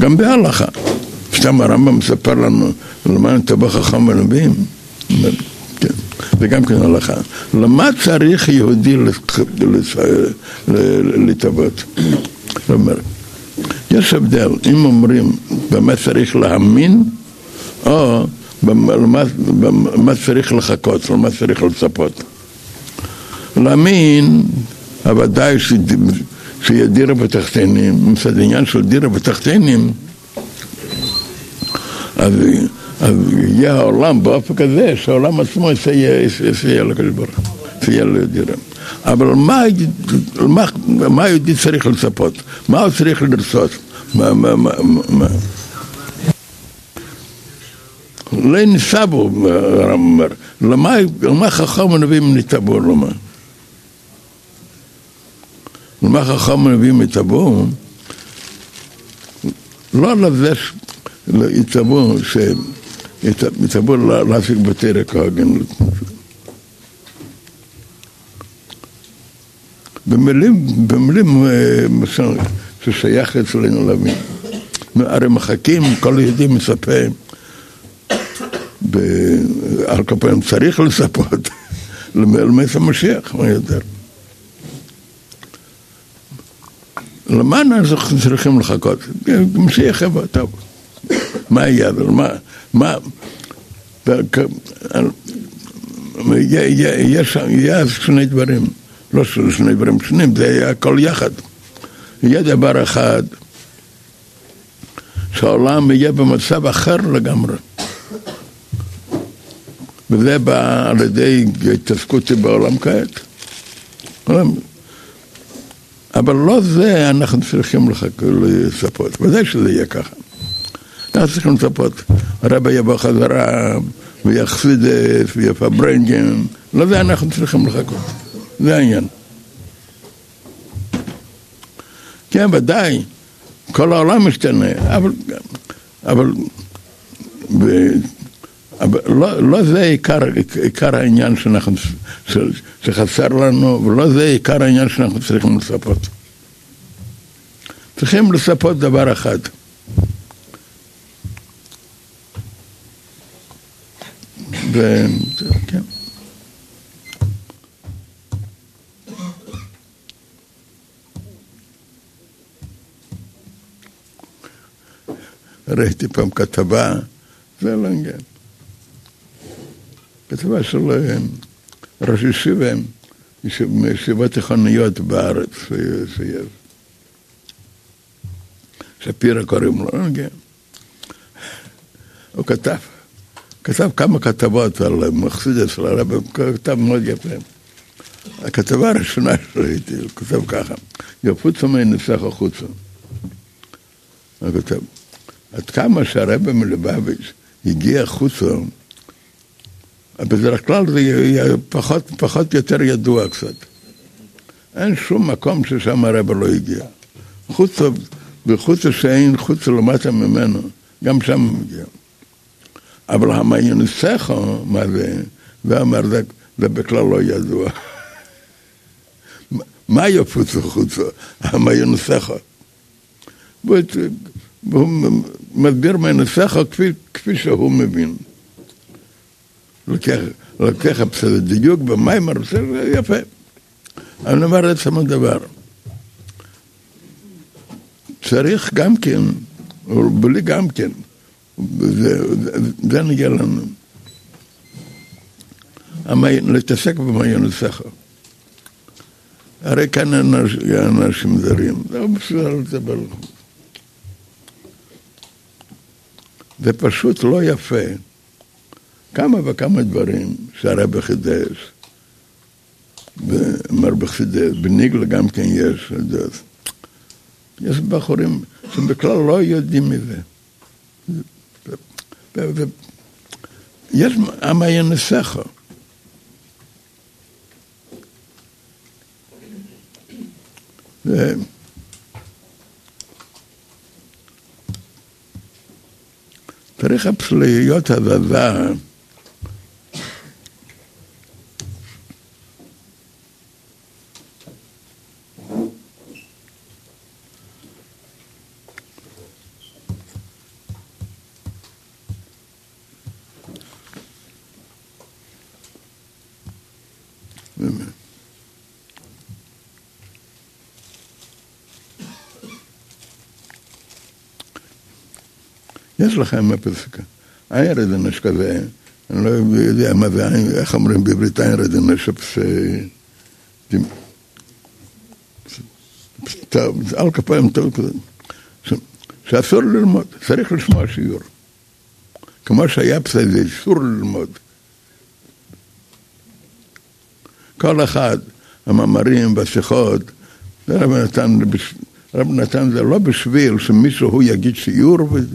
גם בהלכה. סתם הרמב"ם מספר לנו למה נתבע חכם ונביאים, כן, זה גם כן הלכה. למה צריך יהודי להתאבות? זאת אומרת, יש הבדל, אם אומרים במה צריך להאמין, או במה צריך לחכות, במה צריך לצפות. להאמין, הוודאי שיהיה דירה בתחתינים, מצד עניין של דירה בתחתינים, אז יהיה העולם באופן כזה, שהעולם עצמו יסייע לקדוש ברוך הוא, יסייע לדירה. אבל מה יהודי צריך לצפות? מה הוא צריך לרצות? לא ניסבו, הרמב"ם אומר, למה חכם ונביאים נתאבו? למה חכם ונביאים נתאבו? לא לזה יתאבו להפיק בתרא כהגן. במילים ששייך אצלנו להבין. הרי מחכים, כל יהודי מצפה, על כל פעם צריך לצפות למעשה המשיח, מה יותר. למה אנחנו צריכים לחכות? משיח יבוא, טוב. מה יהיה? יש שני דברים, לא שני דברים שונים, זה היה הכל יחד. יהיה דבר אחד, שהעולם יהיה במצב אחר לגמרי. וזה בא על ידי התעסקות בעולם כעת. אבל לא זה אנחנו צריכים לצפות, ודאי שזה יהיה ככה. אנחנו צריכים לצפות, הרבי יבוא חזרה, ויחסידס, ויפברנגן, לא זה אנחנו צריכים לחכות, זה העניין. כן, ודאי, כל העולם משתנה, אבל לא זה עיקר העניין שחסר לנו, ולא זה עיקר העניין שאנחנו צריכים לצפות. צריכים לצפות דבר אחד. כן. ראיתי פעם כתבה, זה לא עניין. כתבה של ראש ישיבה, מישיבות תיכוניות בארץ, שפירא קוראים לו, הוא כתב כמה כתבות על מחסידס של הרב, כתב מאוד יפה. הכתבה הראשונה שראיתי, הוא כתב ככה, יפוצו מנסח החוצה. הוא כתב, עד כמה שהרב מלובביץ' הגיע החוצה, בדרך כלל זה יהיה פחות יותר ידוע קצת. אין שום מקום ששם הרב לא הגיע. בחוצה שאין חוצה למטה ממנו, גם שם הוא הגיע. אבל המעייניסךו, מה זה? ואמר, זה בכלל לא ידוע. מה יפוצו חוצה? המעייניסךו. והוא מסביר מעייניסךו כפי שהוא מבין. לוקח דיוק במיימר, זה יפה. אני אומר את עצמו דבר. צריך גם כן, או בלי גם כן, זה נגיע לנו. להתעסק במעייניסךו. הרי כאן אנשים זרים, זה בסדר לדבר. זה פשוט לא יפה. כמה וכמה דברים שהרב חידש, ואמר בחידש, בניגלה גם כן יש, יש בחורים שבכלל לא יודעים מזה. יש המעייניסךו. צריך להיות הזזה, יש לכם הפסקה. עין רדנש כזה, אני לא יודע מה זה עין, איך אומרים בעברית עין רדנש, על כפיים טוב כזה, שאסור ללמוד, צריך לשמוע שיעור. כמו שהיה זה אסור ללמוד. כל אחד, המאמרים והשיחות, רב נתן זה לא בשביל שמישהו יגיד שיעור וזה.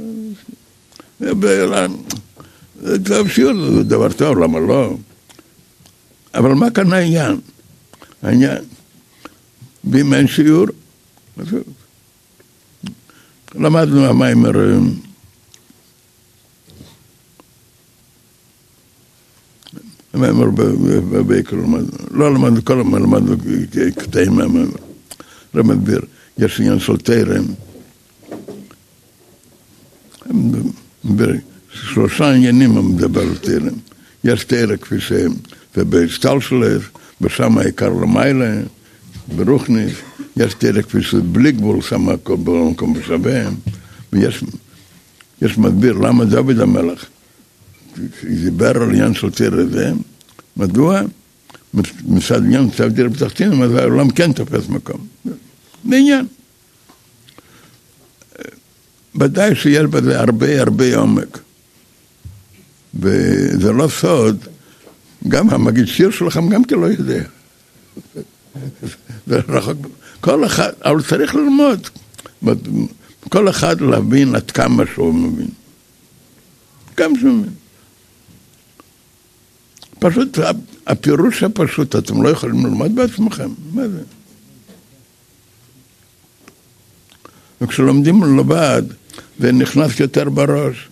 טוב, שיעור זה דבר טוב, למה לא? אבל מה כאן העניין? העניין, ואם אין שיעור, למדנו המיימר, המיימר בביקר, לא למדנו כל הזמן, למדנו קטעים מהמיימר. רמדביר, יש עניין של תרם. בשלושה עניינים הוא מדבר על תרם. יש תרם כפי שהם, ובשטלשלס, בשם העיקר למיילה, ברוכניס, יש תרם כפי שבלי גבול, שם הכל במקום בשווה, ויש מדביר, למה דוד המלך דיבר על עניין של תרם זה, מדוע? מצד עניין מצב תרם בתחתינים, אז העולם כן תופס מקום. בעניין. ודאי שיש בזה הרבה עומק. וזה לא סוד, גם המגיד שיר שלכם גם כן לא יודע. זה רחוק. כל אחד, אבל צריך ללמוד. כל אחד להבין עד כמה שהוא מבין. כמה שהוא מבין. פשוט, הפירוש הפשוט, אתם לא יכולים ללמוד בעצמכם. מה זה? וכשלומדים לבד, זה נכנס יותר בראש.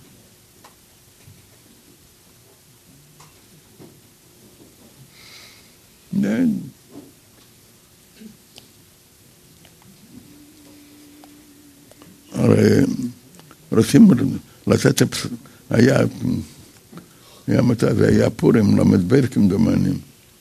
הרי רוצים לתת, היה מתי, זה היה פורים, למד בית כמדומנים.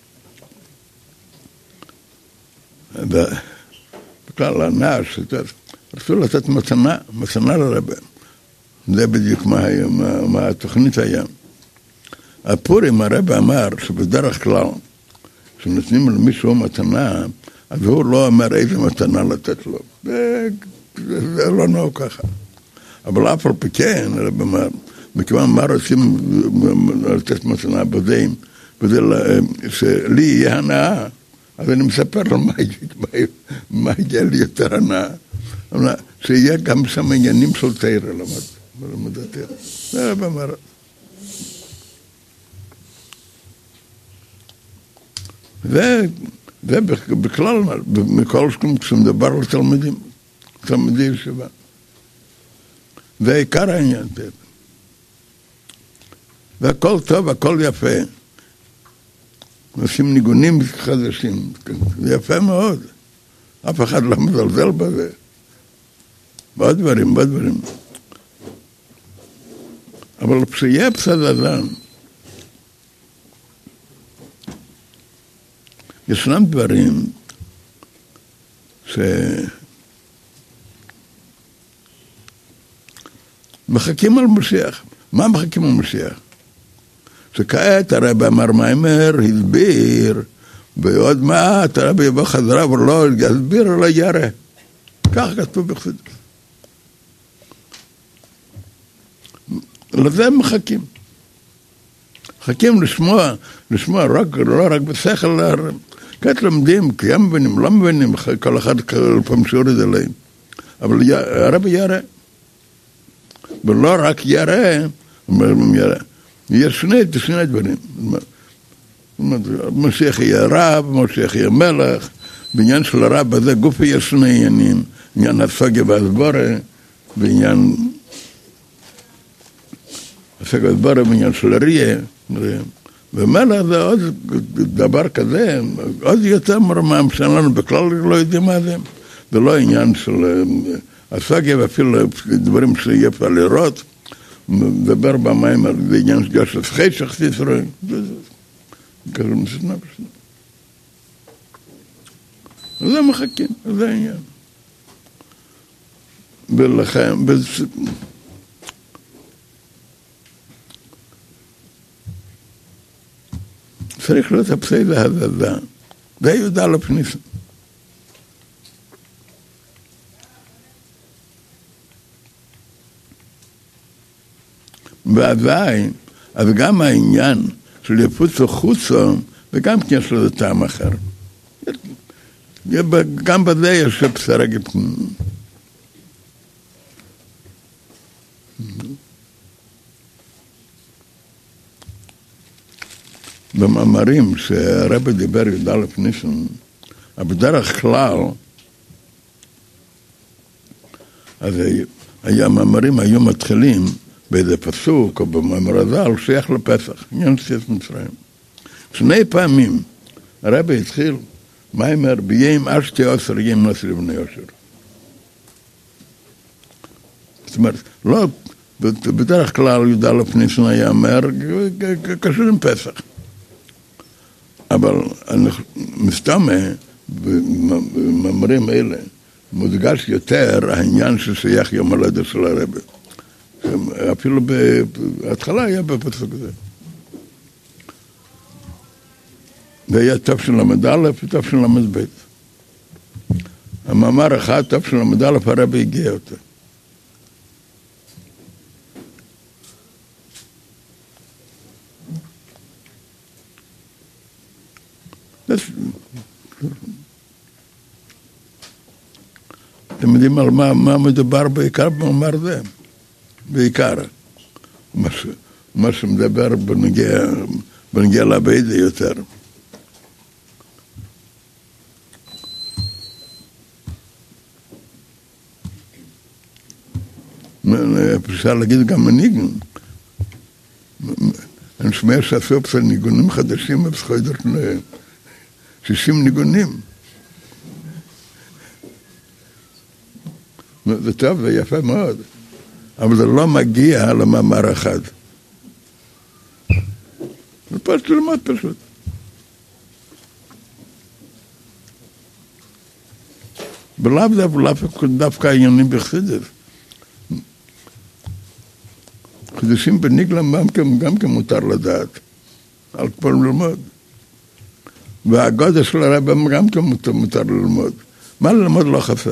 בכלל הנעש, רצו לתת מתנה לרבה. זה בדיוק מה התוכנית היה. הפורים הרבה אמר שבדרך כלל, כשנותנים למישהו מתנה, אז הוא לא אומר איזה מתנה לתת לו. זה לא נוח ככה. אבל אף על פי כן, הרבה אמר, מכיוון מה רוצים לתת מתנה בזה, שלי יהיה הנאה, אז אני מספר לו מה יהיה לי יותר הנאה. שיהיה גם שם עניינים של תאיר למדתר. זה רב אמר. זה בכלל, מכל שמדבר על תלמידי ישיבה. זה עיקר העניין. והכל טוב, הכל יפה. עושים ניגונים חדשים. זה יפה מאוד. אף אחד לא מזלזל בזה. בעוד דברים. אבל כשיהיה פסד אדם, ישנם דברים מחכים על משיח. מה מחכים על משיח? שכעת הרב אמר מיימר, הסביר, ועוד מעט הרב יבוא חזרה ולא יסביר על הירא. כך כתוב בחסידות. לזה מחכים. מחכים לשמוע לא רק בשכל, כעת לומדים, כי הם מבינים, לא מבינים, כל אחד פעם שיעור את זה להם. אבל הרב ירא. ולא רק ירא, יש שני דברים. משיח יהיה רב, משיח יהיה מלך, בעניין של הרב הזה גופי יש שני עניינים, עניין הסוגיה והסבורה, בעניין הסוגיה והסבורה, בעניין של הריה, ומלך זה עוד דבר כזה, עוד יותר מרמם שלנו, בכלל לא יודעים מה זה, זה לא עניין של הסוגיה, ואפילו דברים שיהיה אפשר לראות, מדבר במים על עניין של גשת חשך סיסרוי, כזה משנה. זה מחכים, זה העניין. ולכן, צריך להיות הפסד ההזזה. זה יהודה לפניסם. ועדיין, אז גם העניין של יפוצו חוצו, וגם כן יש לזה טעם אחר. גם בזה יש בשרה גפנים. במאמרים שהרבי דיבר יהודה לפניסם, בדרך כלל, אז המאמרים היו מתחילים באיזה פסוק או במאמר הזל שייך לפסח, עניין יציאת מצרים. שני פעמים הרבי התחיל מאמר ביים אשתי עשר יים נס לבני יושר. זאת אומרת, לא, בדרך כלל יהודה לפניסם היה אומר קשור עם פסח. אבל מסתמה במאמרים האלה מודגש יותר העניין ששייך יום הולדת של הרבי. אפילו בהתחלה היה בפסוק הזה. והיה תשל"א ותשל"ב. המאמר אחד, תשל"א, הרבי הגיע אותו. אתם יודעים על מה מדובר בעיקר במאמר זה? בעיקר. מה שמדבר בנגיע לבית יותר. אפשר להגיד גם מנהיגים. אני שומע שעשו פסל ניגונים חדשים בפסחוידות 60 ניגונים. זה טוב ויפה מאוד, אבל זה לא מגיע למאמר אחד. זה פשוט ללמוד פשוט. ולאו דווקא עניינים בחסידות. חידושים בניגלם גם כן מותר לדעת, על כל ללמוד. והגודל של הרב גם כן מותר ללמוד. מה ללמוד לא חסר.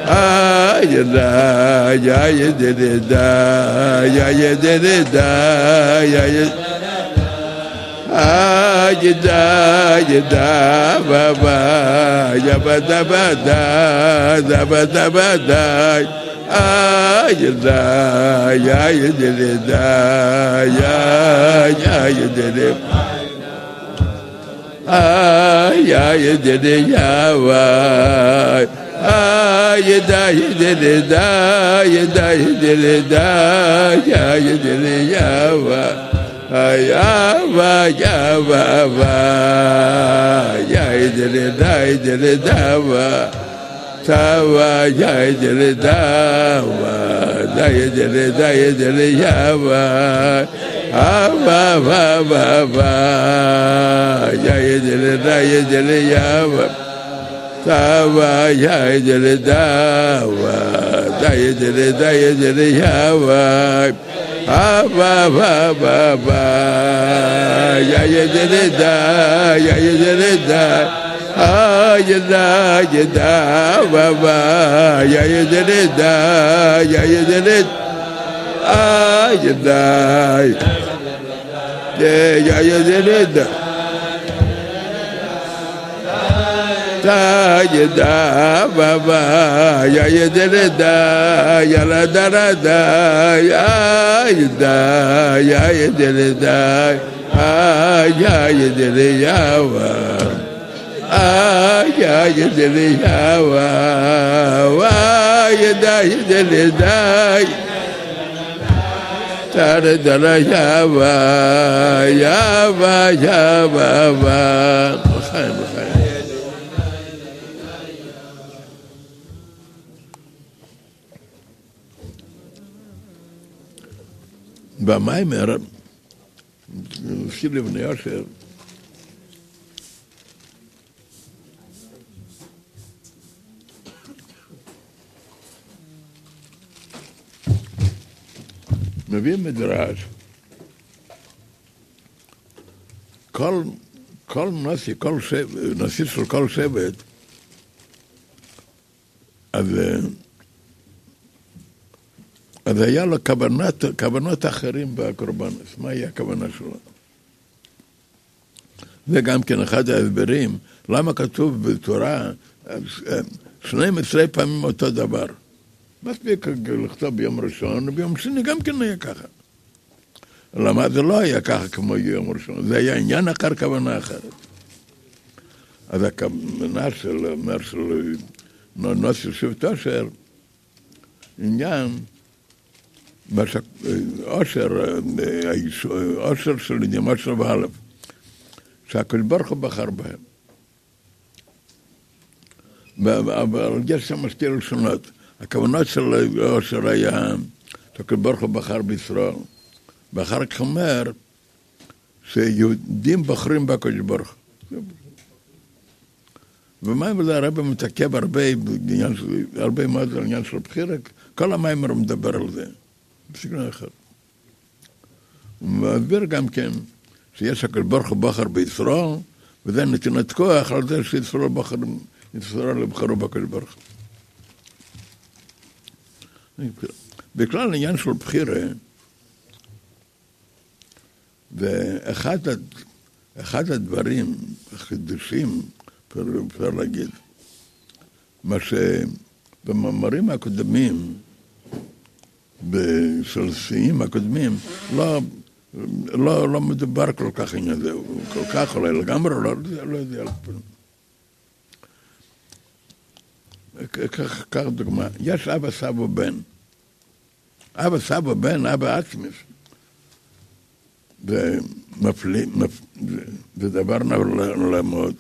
במיימר, שיר לבני יושר, מביא מדרש, כל נשיא, נשיא של כל שבט, אז היה לו כוונות אחרים בקורבנס. מה היה הכוונה שלו? וגם כן אחד ההסברים, למה כתוב בתורה 12 פעמים אותו דבר? מספיק לכתוב ביום ראשון, וביום שני גם כן היה ככה. למה זה לא היה ככה כמו יום ראשון? זה היה עניין אחר, כוונה אחרת. אז הכוונה של נושא שבט אושר, עניין אושר של ימות של ואלף, שהקדוש ברוך הוא בחר בהם. אבל יש שם שתי לשונות. הכוונות של אושר היה שהקדוש ברוך הוא בחר בישראל, ואחר כך אומר שיהודים בוחרים בקדוש ברוך הוא. ומה זה הרב מתעכב הרבה מאוד על עניין של בחירה, כל המיימר מדבר על זה. בסגנון אחר. הוא מסביר גם כן שיש הקדוש ברוך הוא בחר בישראל, וזה נתינת כוח על זה שישראל בחרו בקדוש ברוך הוא. בכלל העניין של בחירה, ואחד הדברים החידושים, אפשר להגיד, מה שבמאמרים הקודמים, של שיאים הקודמים, לא מדובר כל כך עניין זה, הוא כל כך אולי לגמרי, לא יודע. כך דוגמה, יש אבא סבא בן. אבא סבא בן, אבא עצמיס. זה דבר נורא מאוד.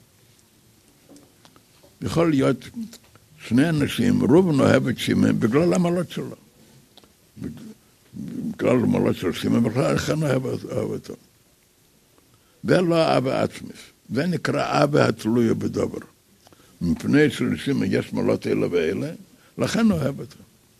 יכול להיות שני אנשים, ראובן אוהב את שמעון בגלל המעלות שלו. בגלל המעלות של שמעון, בכלל לכן אוהב אותו. זה לא אבא עצמיס. זה נקרא אבא התלוי בדבר. מפני שלשמעון יש מעלות אלה ואלה, לכן אוהב אותו.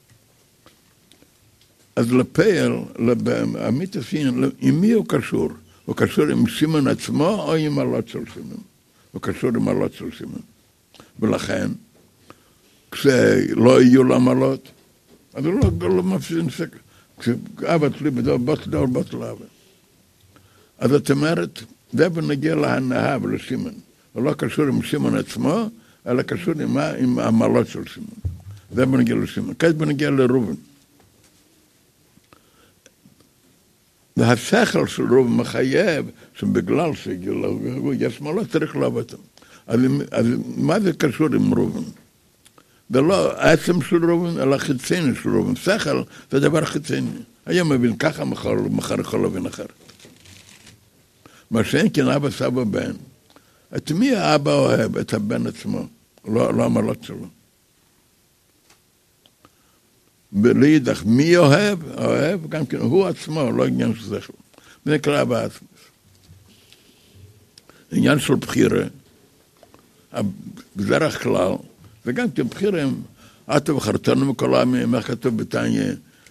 אז לפייל, המיתוסין, עם מי הוא קשור? הוא קשור עם שמעון עצמו או עם מעלות של שמעון? הוא קשור עם מעלות של שמעון. ולכן, כשלא יהיו לו עמלות, אז הוא לא מפסיד שקל. כשאבא תלוי בטל אבא. אז את אומרת, זה בנגיע להנאה ולשימן. הוא לא קשור עם שימן עצמו, אלא קשור עם העמלות של שימן. זה בנגיע לשימן. כעת בנגיע לראובן. והשכל של ראובן מחייב שבגלל שיש מעלות צריך לאהוב אותם. אז מה זה קשור עם ראובן? זה לא עצם של ראובן, אלא חיצוני של ראובן. שכל זה דבר חיצוני. היום מבין ככה, מחר יכול להבין אחר. מה שאין כן אבא סבא בן. את מי האבא אוהב? את הבן עצמו, לא המעלות שלו. בלידך, מי אוהב? אוהב, גם כן, הוא עצמו, לא עניין של שכל. זה נקרא אבא עצמו. עניין של בחירה, בדרך כלל, וגם כן בחירים, אתה בחרתנו מכל העמים, מה כתוב בתניא,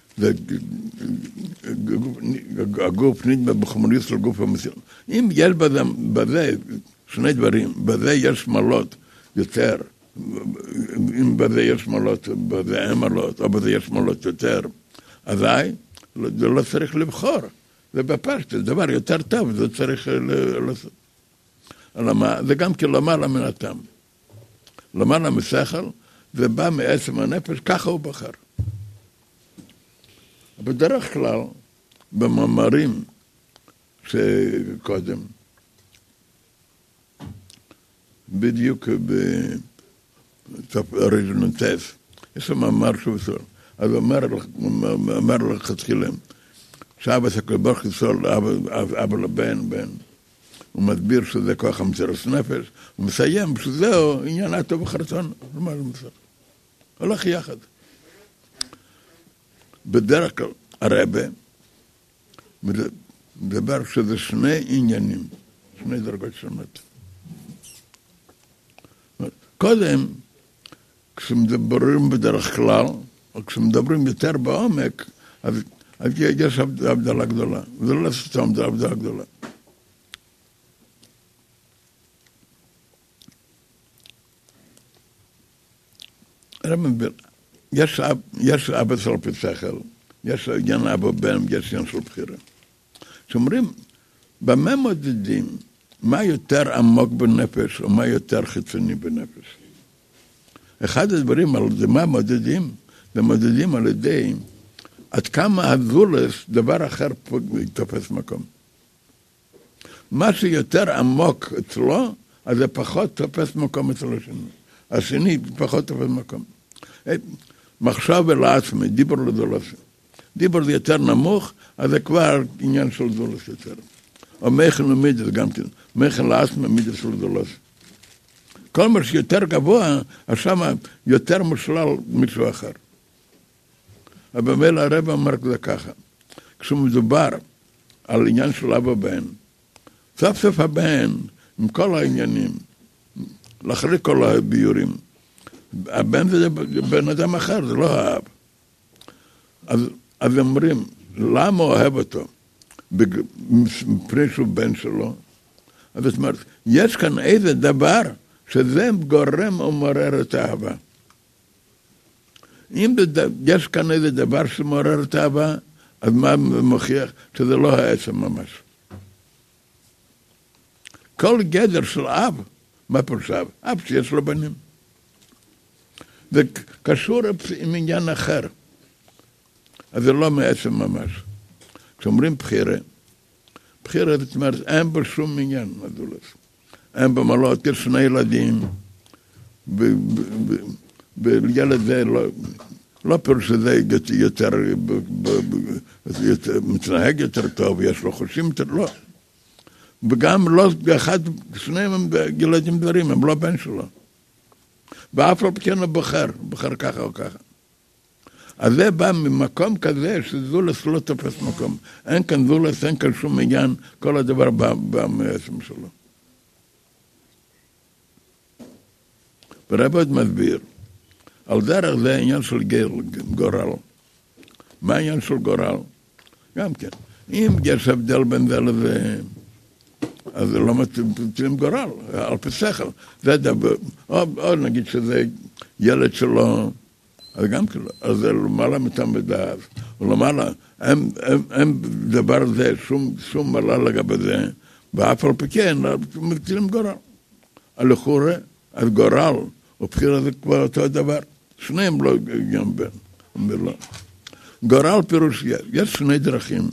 הגוף נדמה בחומריות של גוף המסירה. אם יש בזה שני דברים, בזה יש מעלות יותר, אם בזה יש מעלות, בזה אין מעלות, או בזה יש מעלות יותר, אזי זה לא צריך לבחור. זה בפשט, זה דבר יותר טוב, זה צריך לעשות. זה גם כן למעלה מן הטעם. למעלה משכל, זה בא מעצם הנפש, ככה הוא בחר. בדרך כלל, במאמרים שקודם, בדיוק ברז'נטס, יש לו מאמר שהוא סול. אז הוא אומר לך תחילה, שאבא סקל ברוך יסול, אבא לבן, הוא מסביר שזה כוח המסירות נפש, הוא מסיים שזהו עניין הטוב וחרצון, הולך יחד. בדרך כלל הרבה מדבר שזה שני עניינים, שני דרגות שונות. קודם, כשמדברים בדרך כלל, או כשמדברים יותר בעומק, אז יש הבדלה גדולה. זה לא סתם הבדלה גדולה. יש אבא של פסחל, יש עניין אבא בן, יש עניין של בחירה. שאומרים, במה מודדים, מה יותר עמוק בנפש, או מה יותר חיצוני בנפש? אחד הדברים על זה, מה מודדים? זה מודדים על ידי עד כמה הזולס, דבר אחר תופס מקום. מה שיותר עמוק אצלו, אז זה פחות תופס מקום אצל השני. השני פחות תופס מקום. מחשב אל עצמי, דיבר לדולס. דיבר זה יותר נמוך, אז זה כבר עניין של דולס יותר. או מייכן ומידס גם כן. מייכן לעצמי מידס של דולס. כל מה שיותר גבוה, שם יותר משלל מישהו אחר. אבל במילא הרב אמר זה ככה. כשמדובר על עניין של אבא בן, סוף סוף הבן, עם כל העניינים, לאחרי כל הביורים, הבן זה בן אדם אחר, זה לא האב. אז אומרים, למה אוהב אותו? מפני שהוא בן שלו. אז זאת אומרת, יש כאן איזה דבר שזה גורם ומעורר את האהבה. אם יש כאן איזה דבר שמעורר את האהבה, אז מה מוכיח? שזה לא העצם ממש. כל גדר של אב, מה פירוש אב? אב שיש לו בנים. זה קשור עם עניין אחר. אז זה לא מעצם ממש. כשאומרים בחירה זאת אומרת, אין בו שום עניין, מדולס. אין במעלות, יש שני ילדים, בילד זה לא פירוש שזה יותר, מתנהג יותר טוב, יש לו חושים יותר, לא. וגם לא, שניהם הם ילדים דברים, הם לא בן שלו. ואף לא כן הוא בוחר ככה או ככה. אז זה בא ממקום כזה שזולס לא תופס מקום. אין כאן זולס, אין כאן שום עניין, כל הדבר בא מעצם שלו. ורב עוד מסביר, על דרך זה העניין של גורל. מה העניין של גורל? גם כן. אם יש הבדל בין זה לזה, אז לא מתאים גורל, על פי שכל. זה דבר, או נגיד שזה ילד שלו, אז גם כאילו, אז זה למעלה מתלמידיו, ולמעלה, אין דבר הזה, שום מעלה לגבי זה, ואף על פי כן, מטילים גורל. הלכאורה, אז גורל, ובחירה זה כבר אותו דבר. שניהם לא גם בין, אומר לו. גורל פירוש, יש שני דרכים,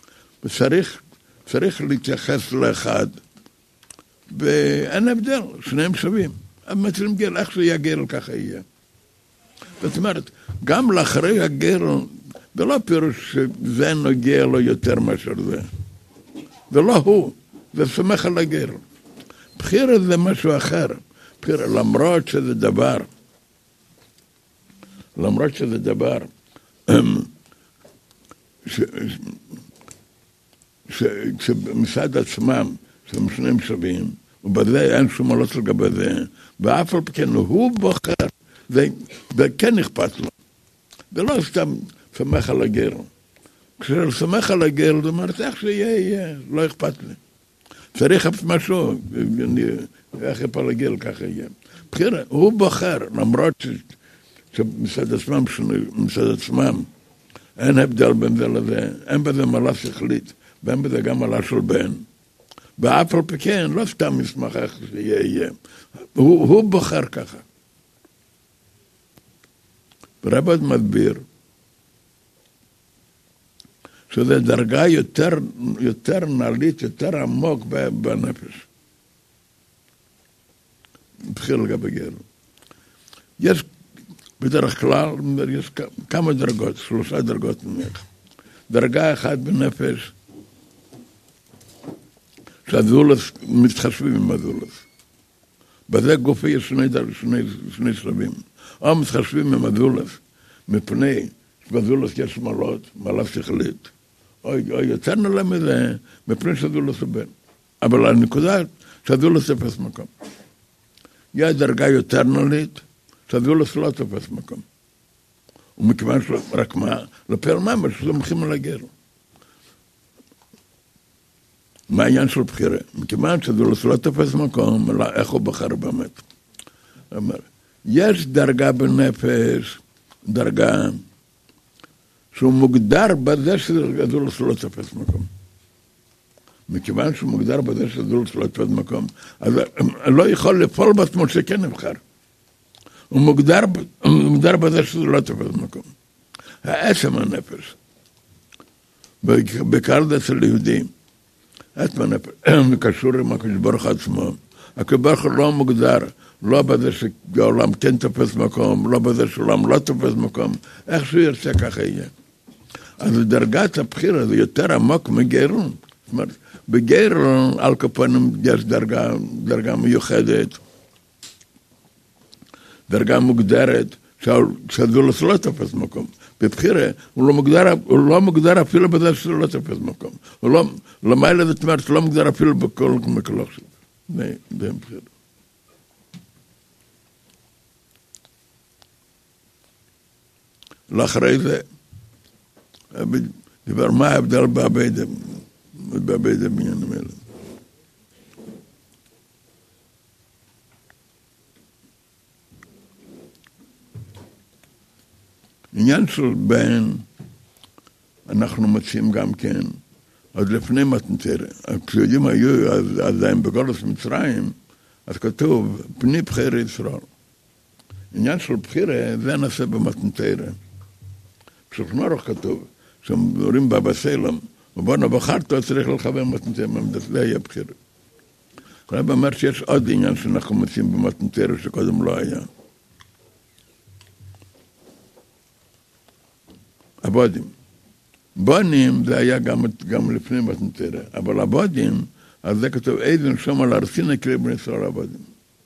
וצריך להתייחס לאחד, ואין הבדל, שניהם שווים. אבל מטילים גרל, איך שיהיה גרל ככה יהיה. זאת אומרת, גם לאחרי הגרל, זה לא פירוש שזה נוגע לו יותר מאשר זה. זה לא הוא, זה סומך על הגרל. בחירה זה משהו אחר. בחירה, למרות שזה דבר, שמצד עצמם, שהם שניהם שווים, ובזה אין שום מעלות לגבי זה, ואף על פי כן הוא בוחר, וכן אכפת לו. זה לא סתם סומך על הגרל. כשאני סומך על הגרל, זאת אומרת, איך שיהיה, לא אכפת לי. צריך משהו, איך יפל הגרל, ככה יהיה. בחירה, הוא בוחר, למרות שמצד עצמם, אין הבדל בין זה לזה, אין בזה מעלה שכלית, ואין בזה גם מעלה של בן. ואף על פי כן, לא סתם מסמך איך שיהיה. הוא בוחר ככה. ורב עוד מסביר, שזה דרגה יותר נעלית, יותר עמוק בנפש. בחירה לגבי גרל. יש, בדרך כלל, יש כמה דרגות, 3 דרגות ממך. דרגה אחת בנפש, שהזולס מתחשבים עם הזולס. בזה גופי יש שני שלבים. או מתחשבים עם הזולס, מפני שבזולס יש מעלה שכלית, או יותר נעלה מזה, מפני שהזולס הוא בן. אבל הנקודה שהזולס תופס מקום. יש דרגה יותר נעלית, שהזולס לא תופס מקום. ומכיוון שרק מה, לפעמים ממש סומכים על הגרל. מה העניין של בחירה? מכיוון שהזולס לא תופס מקום, אלא איך הוא בחר באמת. אומר, יש דרגה בנפש, דרגה שהוא מוגדר בזה שהזולס לא תופס מקום. מכיוון שהוא מוגדר בזה שהזולס לא תופס מקום, אז לא יכול לפעול בעצמו שכן נבחר. הוא מוגדר בזה שזה לא תופס מקום. העצם הנפש, בעיקר זה אצל יהודים, עצם הנפש, קשור עם הקדוש ברוך הוא עצמו. הקדוש ברוך הוא לא מוגדר, לא בזה שהעולם כן תופס מקום, לא בזה שהעולם לא תופס מקום, איך שהוא ירצה ככה יהיה. אז דרגת הבחירה זה יותר עמוק מגרל. זאת אומרת, בגרל על כפונים יש דרגה מיוחדת, דרגה מוגדרת, שהזולס לא תופס מקום. בבחירה הוא לא מוגדר אפילו בזה שזה לא תופס מקום. למעלה זאת אומרת שהוא לא מוגדר אפילו בכל מקלוך שלו. זה בבחירה. לאחרי זה, דבר מה ההבדל בעבודה בעניינים האלה. עניין של בן, אנחנו מציעים גם כן, עוד לפני מתנתר, כשיודעים היו עדיין בגולת מצרים, אז כתוב, פני בחירה ישראל. עניין של בחירה, זה נעשה במתנתר. בשולחן ערוך כתוב, שאומרים בבא סלם, ובנו בחרתו צריך לכוון מתנתר, זה היה בחירה. הרב אומר שיש עוד עניין שאנחנו מציעים במתנתר, שקודם לא היה. הבודים. בונים זה היה גם לפני מתנתר, אבל הבודים, אז זה כתוב, איזן שום על ארסין יקרה בני ישראל הבודים.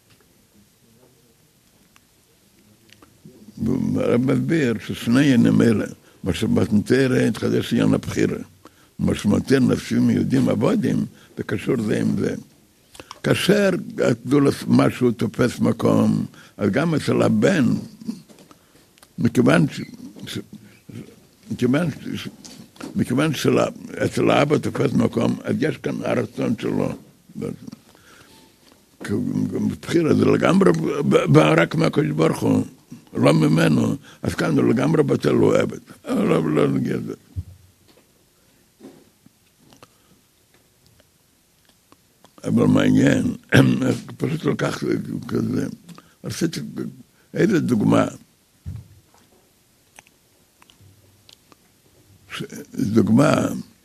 הרב מסביר ששני עניינים אלה, מה שמתנתר התחדש עניין הבחירה, מה שמתנתר נפשים יהודים הבודים, זה קשור זה עם זה. כאשר משהו תופס מקום, אז גם אצל הבן, מכיוון שאצל האבא תופס מקום, אז יש כאן הרצון שלו. בבחירה זה לגמרי רק מהקדוש ברוך הוא. לא ממנו, אז כאן הוא לגמרי בטל הוא עבד. לא נגיע לזה. אבל מעניין, פשוט לקח כזה, עשיתי איזה דוגמה, דוגמה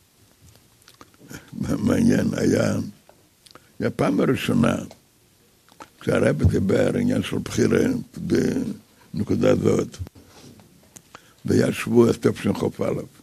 מעניין, היה פעם הראשונה, כשהרב דיבר עניין של בחירה בנקודה זאת, והיה שבוע תשכ"א.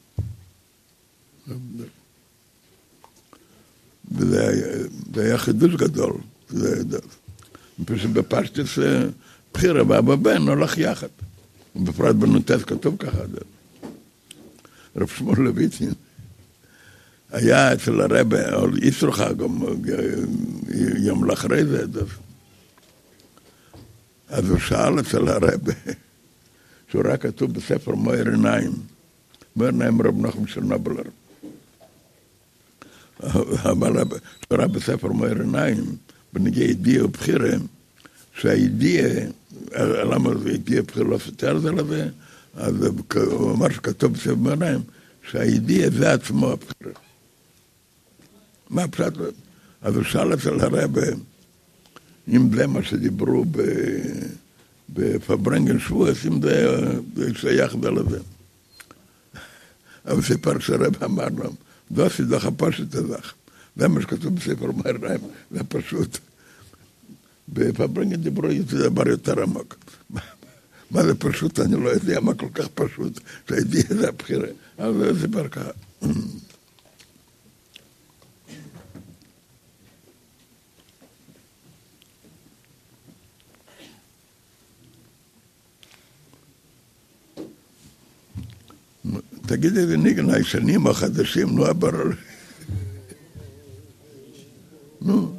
וזה היה חידוש גדול. פשוט בפשטוס בחירה ואבא בן הולך יחד. בפרט בנ"ט כתוב ככה. רב שמואל לויטין היה אצל הרב, או ישרחה גם יום לאחרי זה. אז הוא שאל אצל הרב, שהוא רק כתוב בספר מאיר עיניים. מאיר עיניים רב נחמן של נבלר. אבל קרא בספר מאיר עיניים, בנגיע ידיעה ובחירה, שהידיעה, למה ידיעה ובחירה לא סותר זה לזה, אז הוא אמר שכתוב בספר מאיר עיניים, שהידיעה זה עצמו הבחירה. מה פשוט? אז הוא שאל אצל הרב, אם זה מה שדיברו בפברנגן שבועס, אם זה שייך זה לזה. אבל סיפר שהרב אמר לו, לא עשית לך פשוט הזך. זה מה שכתוב בספר מאיר עיניים, זה פשוט. בפברנגן דיברו זה דבר יותר עמוק. מה זה פשוט? אני לא יודע מה כל כך פשוט, שהידיעה זה הבחירה. אבל זה סיפר ככה. תגיד איזה ניגן, הישנים החדשים, נו הברור. נו.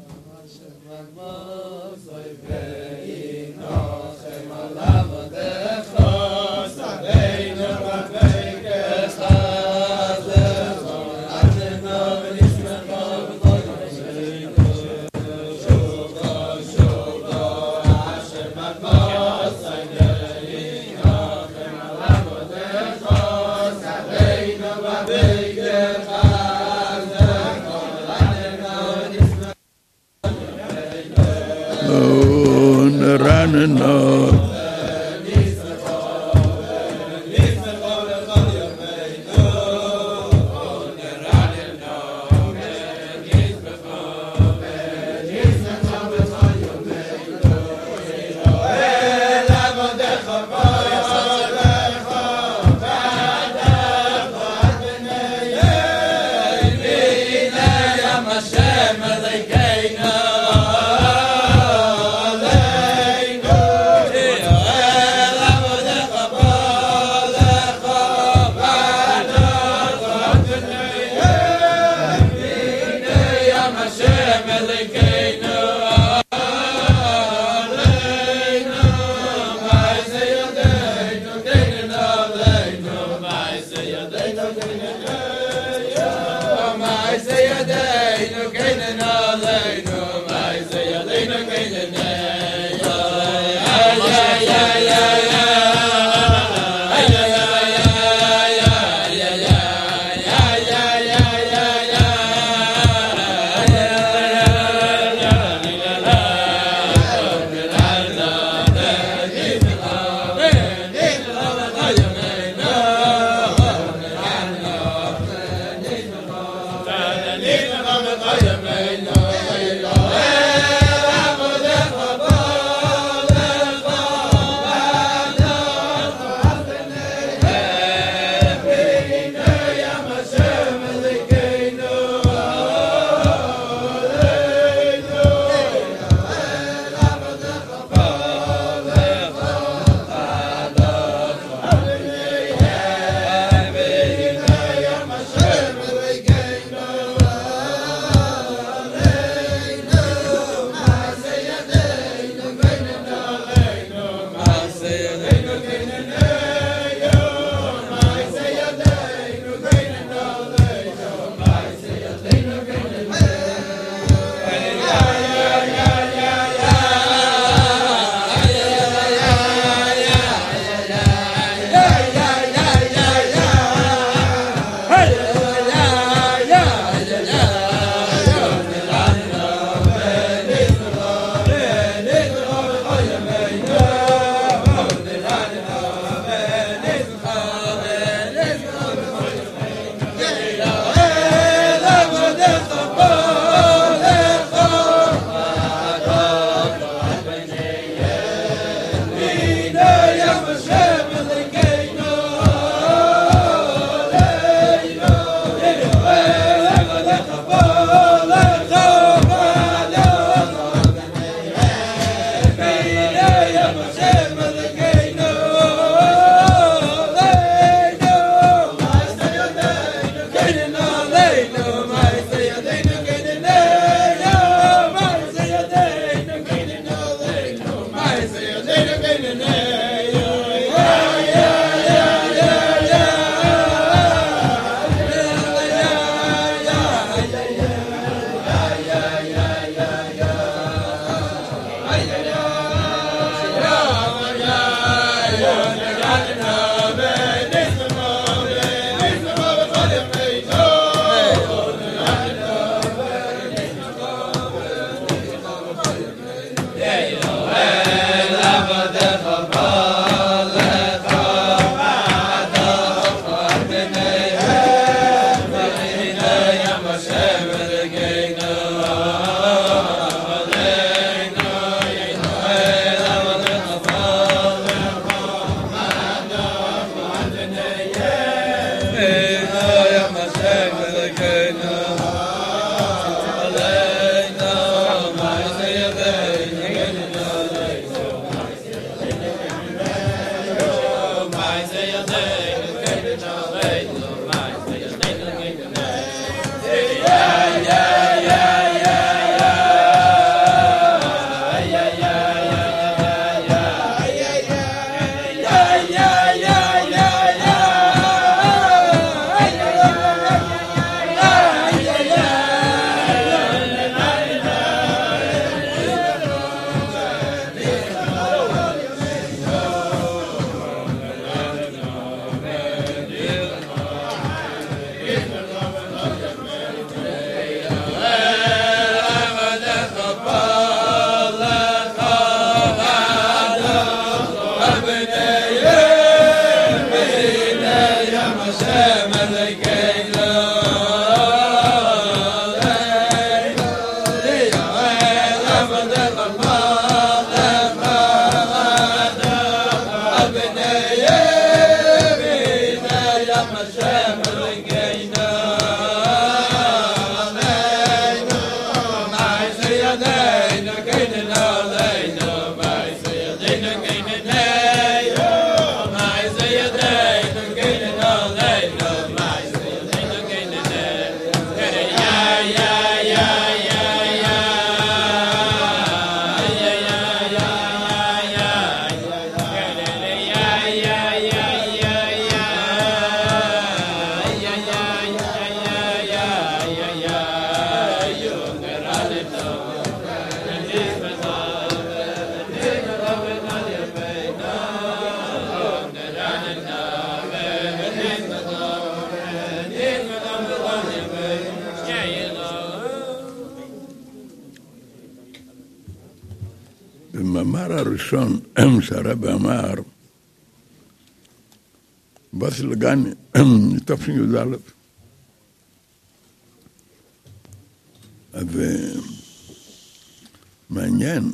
במאמר הראשון שהרב אמר, באסל לגני, תשי"א, אז מעניין,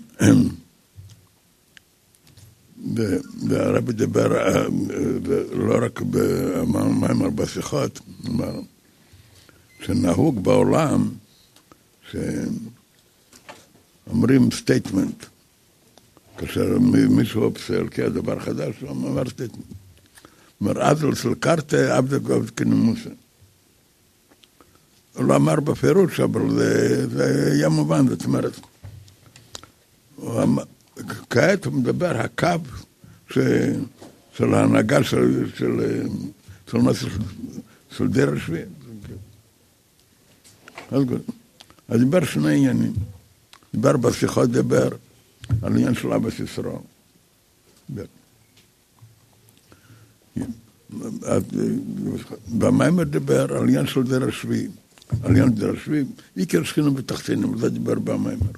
והרב דיבר לא רק במאמר בשיחות, שנהוג בעולם שאומרים סטייטמנט, כאשר מישהו פסל כדבר חדש, הוא אמר סטייטמנט. מראז לסלקרתה עבד כנימוסה. הוא לא אמר בפירוש, אבל זה היה מובן, זאת אומרת. כעת הוא מדבר הקו של ההנהגה של דרך שביעי. אז דיבר שני עניינים. דיבר בשיחות, דיבר על עניין של אבא ישראל. במאמר דיבר על עניין של דרך שביעי. על עניין דרך שביעי, עיקר שכינה בתחתינים, זה דיבר במאמר.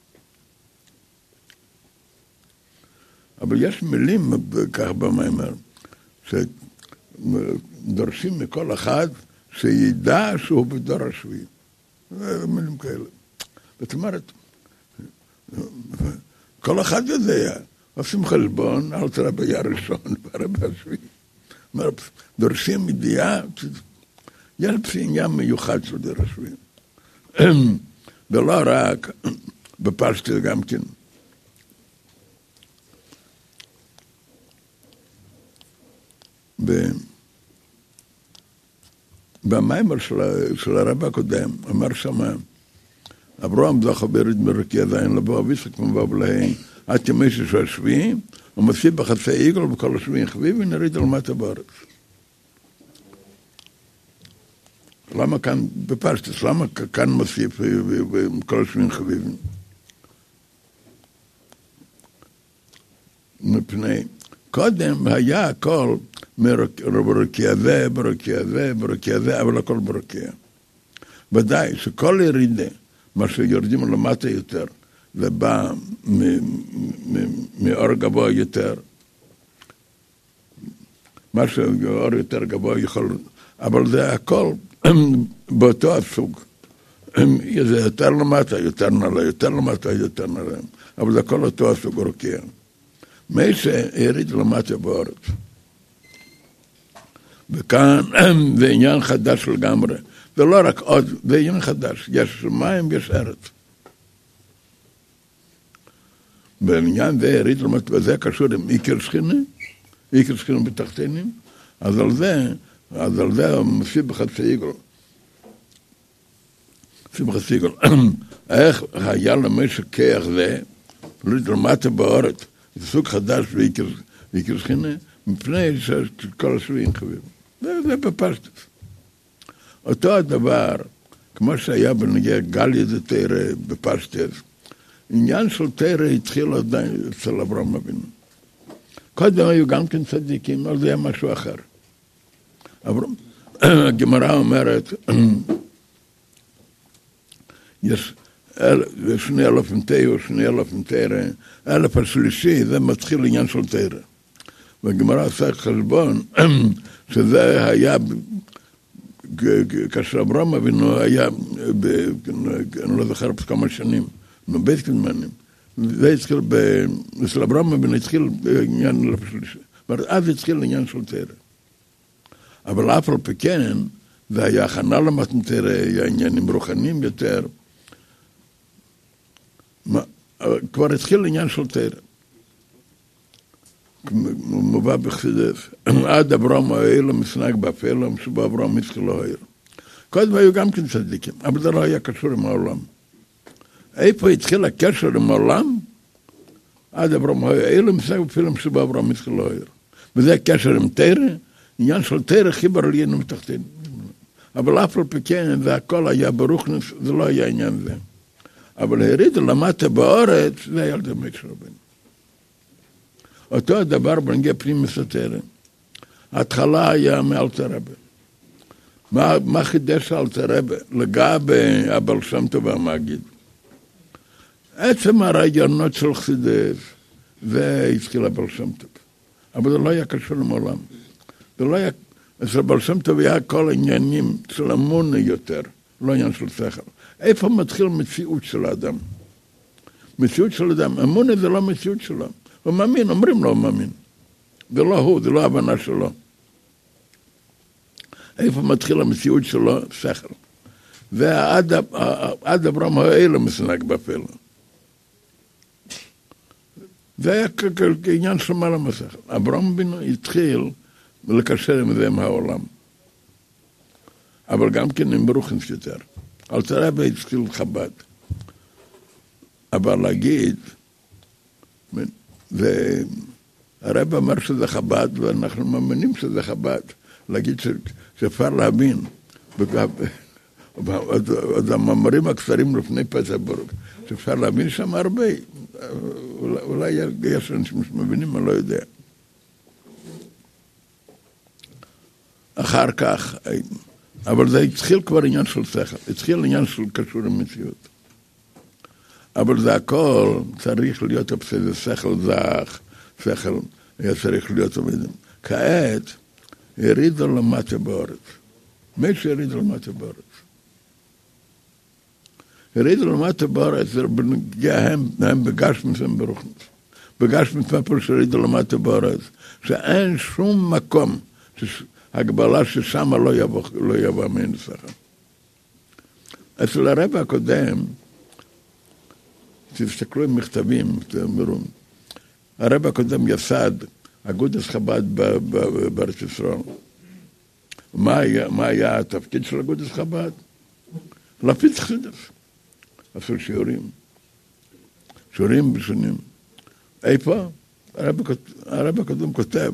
אבל יש מילים כך במאמר, שדורשים מכל אחד שידע שהוא בדור השביעי. מילים כאלה. זאת אומרת, כל אחד יודע, עושים חשבון, אל תראה ביהיה ראשון, ברבי השביעי. דורשים ידיעה, יש עניין מיוחד של דור השביעי. ולא רק בפשטות גם כן. במיימר של הרב הקודם, אמר שמה, אברהם זכה ברד מרקיע זין לבוא אביסק מבוא להן, עד ימי ששו השביעים, ומוסיף בחצי עיגל וכל השביעים חביב ונריד על מטה בארץ. למה כאן בפשטס? למה כאן מוסיף וכל השביעים חביבים? מפני, קודם היה הכל ברקיע זה, ברקיע זה, ברקיע זה, אבל הכל ברקיע. ודאי שכל ירידה, מה שיורדים למטה יותר, זה בא מאור גבוה יותר. מה שאור יותר גבוה יכול, אבל זה הכל באותו הסוג. זה יותר למטה, יותר נעלה, יותר למטה, יותר נעלה. אבל זה הכל אותו הסוג רקיע. מי שיריד למטה בארץ. וכאן זה עניין חדש לגמרי. זה לא רק עוד, זה עניין חדש. יש מים, יש ארץ. בעניין זה יריד למטה, וזה קשור עם עיקר שכינה בתחתינים, אז על זה מוסיף בחצי עיגל. איך היה למשך כיח זה, יריד למטה בארץ, זה סוג חדש ועיקר שכינה, מפני שכל השביעים חביב. זה בפשטס. אותו הדבר, כמו שהיה בנגיע גליה זה תרא בפשטס, עניין של תרא התחיל עדיין אצל אברהם אבינו. קודם היו גם כן צדיקים, אבל זה היה משהו אחר. הגמרא אומרת, יש 2,000 תרא, 2,000 תרא, 1,000 השלישי, זה מתחיל עניין של תרא. והגמרא עשה חשבון שזה היה, כאשר אברהם אבינו היה, אני לא זוכר כמה שנים, בית כזמנים, זה התחיל, אצל אברהם אבינו התחיל עניין לשלישי, אז התחיל עניין של תרא. אבל אף על פי כן, זה היה הכנה למתן תרא, היה עניינים רוחניים יותר, כבר התחיל עניין של תרא. מובא בחסידות, עד אברהם האלה מסנג באפלם, שבו אברהם התחיל להעיר. קודם היו גם כן צדיקים, אבל זה לא היה קשור עם העולם. איפה התחיל הקשר עם העולם? עד אברהם האלה מסנג באפלם, שבו אברהם התחיל להעיר. וזה הקשר עם תרא, עניין של תרא חיבר עלינו מתחתינו. אבל אף על פי כן, זה הכל היה ברוכנס, זה לא היה עניין זה. אבל הריד למטה בארץ, זה היה לדמי של רבנו. אותו הדבר בנגיע פנים מסתרא. ההתחלה היה מאלתר רבי. מה חידש אלתר רבי? לגבי הבעל שם טוב והמגיד. עצם הרעיונות של חסידות, זה התחיל הבעל שם טוב. אבל זה לא היה קשור למעולם. זה לא היה, אצל הבעל שם טוב היה כל העניינים של אמונה יותר, לא עניין של שכל. איפה מתחיל מציאות של האדם? מציאות של האדם. אמונה זה לא מציאות שלו. הוא מאמין, אומרים לו הוא מאמין. זה לא הוא, זה לא הבנה שלו. איפה מתחיל המציאות שלו? שכל. ועד אברהם האלה מסנג בפלא. זה היה כעניין של מעלה מהשכל. אברהם אבינו התחיל לקשר עם זה עם העולם. אבל גם כן עם ברוכנס יותר. אלתר רבי התחיל חב"ד. אבל להגיד, והרב אמר שזה חב"ד, ואנחנו מאמינים שזה חב"ד. להגיד שאפשר להבין, עוד המאמרים הקצרים לפני פסבורג, שאפשר להבין שם הרבה, אולי יש אנשים שמבינים, אני לא יודע. אחר כך, אבל זה התחיל כבר עניין של שכל, התחיל עניין של קשור למציאות. אבל זה הכל צריך להיות זה שכל זך, שכל היה צריך להיות עובדים. כעת, ירידו למטה בארץ. מי שירידו למטה בארץ? ירידו למטה בארץ, זה הם בגשמית הם ברוכנית. בגשמית מפור שירידו למטה בארץ, שאין שום מקום, הגבלה ששם לא יבוא מן שכל. אצל הרב הקודם, תסתכלו עם מכתבים, הרב הקודם יסד אגודת חב"ד בארץ ישראל. מה היה התפקיד של אגודת חב"ד? להפיץ חסידות. עשו שיעורים בשנים. איפה? הרב הקודם כותב,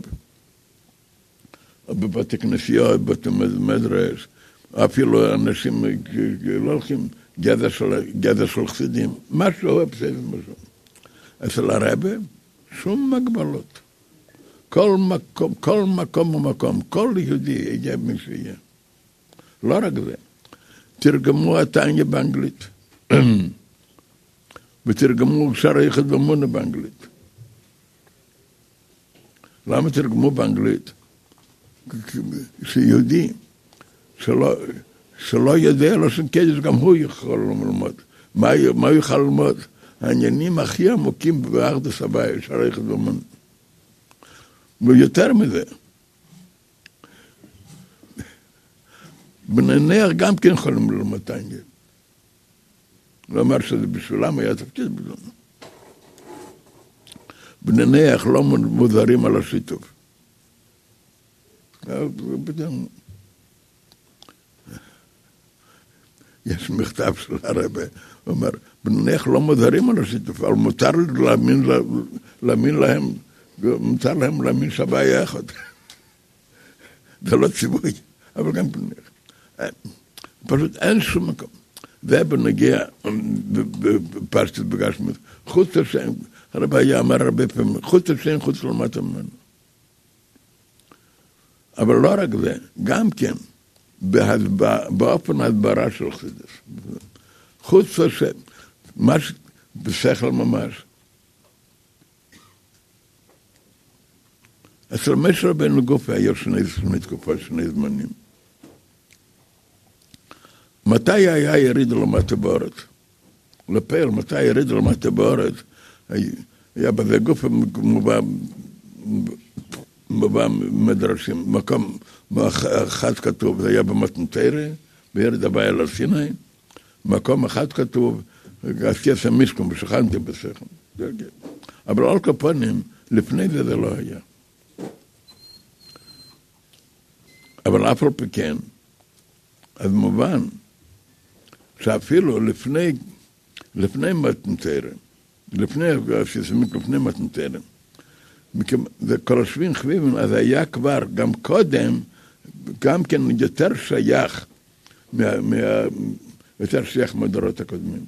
בבתי כנסיות, בבתי מדרש, אפילו אנשים לא הולכים גדר של חסידים, משהו בסדר משהו. אצל הרב, שום מגבלות. כל מקום ומקום, כל יהודי יהיה מי שיהיה. לא רק זה, תרגמו התניא באנגלית, ותרגמו שער היחד ואמונה באנגלית. למה תרגמו באנגלית? שיהודי שלא יודע לשון קודש, גם הוא יכול ללמוד. מה הוא יוכל ללמוד? העניינים הכי עמוקים באחדות הבית, שער היחד ואמונה. ויותר מזה, בני נוער גם כן יכולים ללמוד תניא. לא אומר שזה בשבילם היה תפקיד בזמן. בני נוער לא מודרים על השיתוף. יש מכתב של הרב, הוא אומר, בני נוער לא מודרים על השיתוף, אבל מותר להאמין להם, מותר להם להאמין שהבעיה אחד. זה לא ציווי, אבל גם בני נוער. פשוט אין שום מקום. זה בנגיע, בפרשת בגשמיות, חוץ לשם, הרב היה אמר הרבה פעמים, חוץ לשם, חוץ למטה ממנו. אבל לא רק זה, גם כן, באופן ההדברה של חסידות. חוץ לשם, בשכל ממש. אצל משה רבנו גופי היו שני תקופות, שני זמנים. מתי היה יריד למטה בארץ? לפעיל, מתי יריד למטה בארץ? היה בזה גוף מובא מדרשים. מקום אחד כתוב, זה היה במתנתרא, בירד הבא אל סיני. מקום אחד כתוב, עשיית המשכון, ושכנתי בשכם. אבל על כל פנים, לפני זה לא היה. אבל אף על פי כן, אז מובן, שאפילו לפני מתנתרא, לפני מתנתרא, וכל השבים חביבים, אז היה כבר גם קודם, גם כן יותר שייך, יותר שייך מהדורות הקודמים.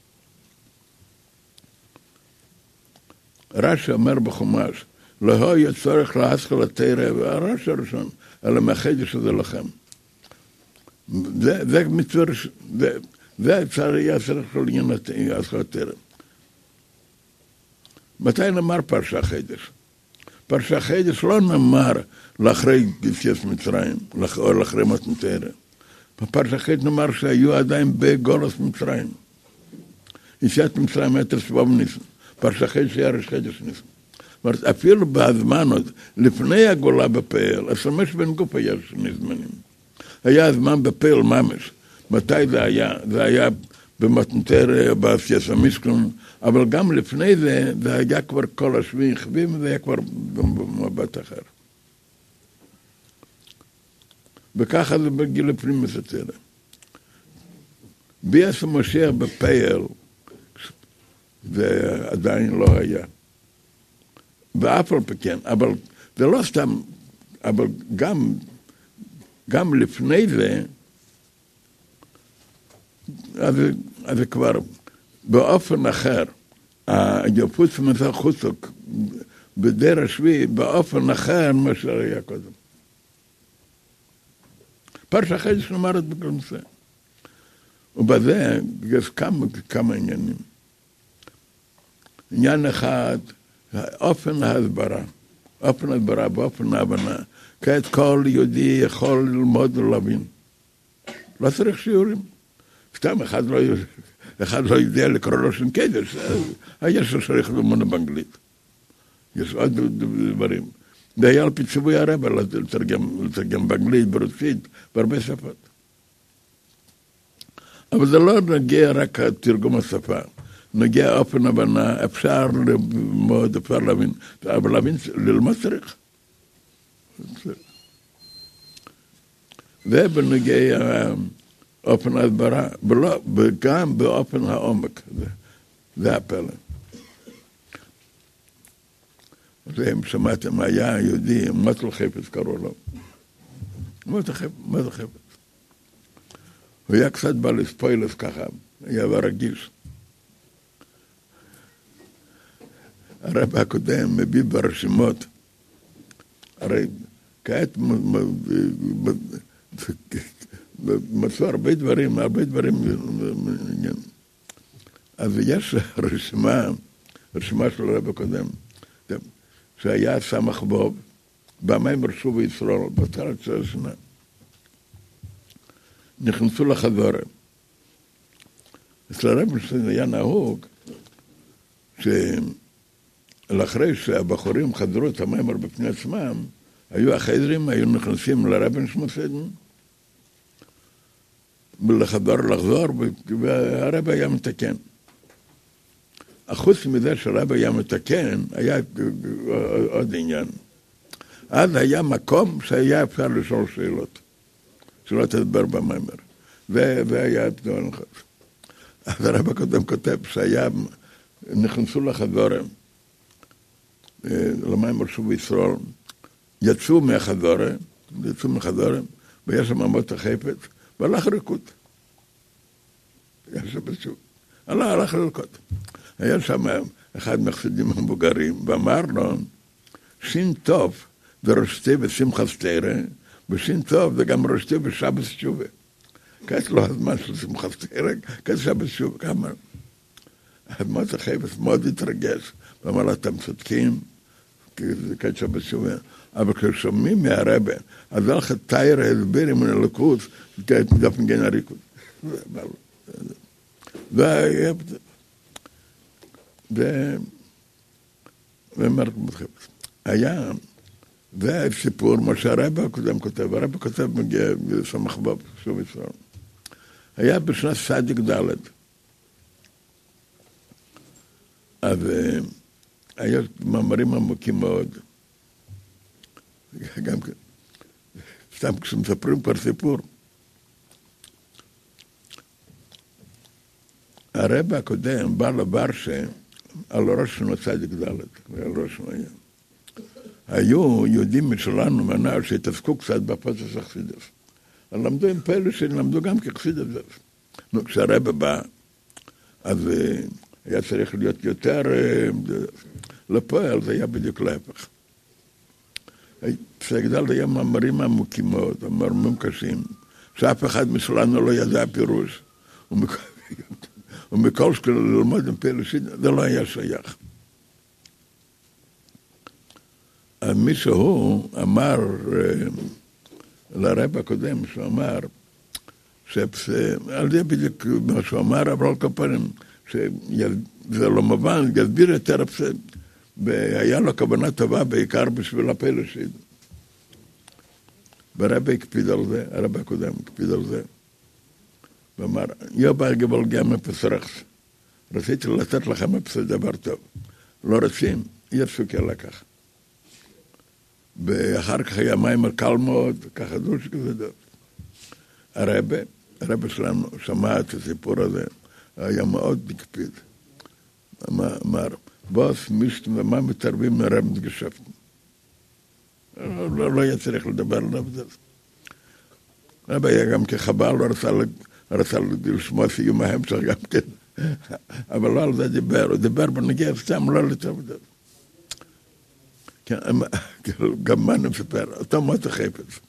רש"י אומר בחומש, לא היה צורך להשכיל התורה, והרש"י הראשון, אלא מהחידוש הזה לכם. זה מצוור, זה היה צריך לעניין השכלת תורה. מתי נאמר פרשת חידוש? פרשת חידוש לא נאמר לאחרי יציאת מצרים, או לאחרי מתנתרא. בפרשת חידוש נאמר שהיו עדיין בגולת מצרים. יציאת מצרים הייתה שבוע ניסן. פרשת חידוש היה ראש חידוש ניסן. זאת אומרת, אפילו בזמן עוד, לפני הגולה בפעל, השמש בן גוף היה שני זמנים. היה זמן בפעל ממש. מתי זה היה? זה היה במתנתרא, בעשיית המשכון, אבל גם לפני זה, זה היה כבר כל השביעים חביבים, וזה היה כבר במבט אחר. וככה זה בגיל הפנימי התורה. ביאת המשיח בפעל, זה עדיין לא היה. ואף על פי כן, אבל זה לא סתם, אבל גם לפני זה, אז זה כבר באופן אחר, היפוץ מצא חוצוק בדר השביעי באופן אחר מה שהיה קודם. פרשת חידוש נאמרת בכל נושא. ובזה יש כמה עניינים. עניין אחד, אופן ההסברה, באופן ההבנה. כעת כל יהודי יכול ללמוד ולהבין. לא צריך שיעורים. סתם אחד לא יודע לקרוא לו שם קדש, יש לו שריך ללמוד באנגלית. יש עוד דברים. זה היה על פי ציווי הרב, לתרגם באנגלית, ברוסית, בהרבה שפות. אבל זה לא נגיע רק תרגום השפה. נגיע אופן הבנה, אפשר ללמוד, אפשר להבין, אבל להבין, ללמוד צריך. ובנגיע אופן ההדברה, וגם באופן העומק, זה הפלא. אם שמעתם, היה יהודי, מוטל חפץ קראו לו. מוטל חפץ. הוא היה קצת בעל ספוילס ככה, היה רגיש. הרב הקודם מביא ברשימות, הרי כעת מצאו הרבה דברים. אז יש רשימה של הרב הקודם, שהיה סמך בוב, במים רשו בישראל, בתחילת השנה. נכנסו לחזור. אצל הרב היה נהוג, שאחרי שהבחורים חזרו את המיימר בפני עצמם, היו החייזרים, היו נכנסים לרבן שמוסדן, לחזור, והרב היה מתקן. חוץ מזה שהרב היה מתקן, היה עוד עניין. אז היה מקום שהיה אפשר לשאול שאלות, שלא תדבר במיימר. והיה פתאום אחד. אז הרב הקודם כותב שהיה, נכנסו לחזורם, למיימר שוב ישראל, יצאו מהחזורם, ויש שם מות החפץ, והלך ריקוד. היה שם בשוב. הלך לרקוד. היה שם אחד מהחסידים המבוגרים, ואמר לו, שין טוב זה ראשתי ושמחת תורה, ושין טוב זה גם ראשתי ושבת תשובה. כעת לא הזמן של שמחת תורה, כעת שבת תשובה. כמה? מות החפץ מאוד התרגש, ואמר לה, אתם צודקים, כעת שבת תשובה. אבל כששומעים מהרבא, אז הלך תאיר הסביר מן הלקוץ, כעת דפן גן הריקוד. היה, זה סיפור, מה שהרבא הקודם כותב, הרבא כותב מגיע סמך בוב, שוב ישראל. היה בשנת צדיק ד', אז היה מאמרים עמוקים מאוד. גם כן, סתם כשמספרים כבר סיפור. הרבא הקודם בא לברשה על ראש שנו צדיק ד', ועל ראש שנו היה. היו יהודים משלנו מנהל שהתעסקו קצת בפוסס החסידס. למדו עם פלא שלמדו גם כחסידס. כשהרבא בא, אז היה צריך להיות יותר לפועל, זה היה בדיוק להפך. צדיק ד' היה מאמרים עמוקים מאוד, מאמרים קשים, שאף אחד משלנו לא ידע פירוש. ומכל שכל ללמוד עם פלא זה לא היה שייך. מישהו אמר לרב הקודם, שהוא אמר, על זה בדיוק מה שהוא אמר, אבל על כל פנים, שזה לא מובן, יסביר יותר, והיה לו כוונה טובה בעיקר בשביל הפלא שיד. והרב הקפיד על זה, הרב הקודם הקפיד על זה. ואמר, יובה גבל גם מפסרחס. רציתי לתת לכם מפסד דבר טוב. לא רוצים, יצאו כלקח. ואחר כך היה מיימר קל מאוד, ככה דוש כזה דו. הרב שלנו שמע את הסיפור הזה, היה מאוד מקפיד. אמר, בוס מישתם ומה מתערבים מרב גשפט. לא היה צריך לדבר עליו זה. הרב היה גם כחבל, לא רצה לשמוע סיום ההמשך גם כן. אבל לא על זה דיבר, הוא דיבר בנגיע סתם, לא לצוות זה. גם מה נספר, אותו מות החפץ.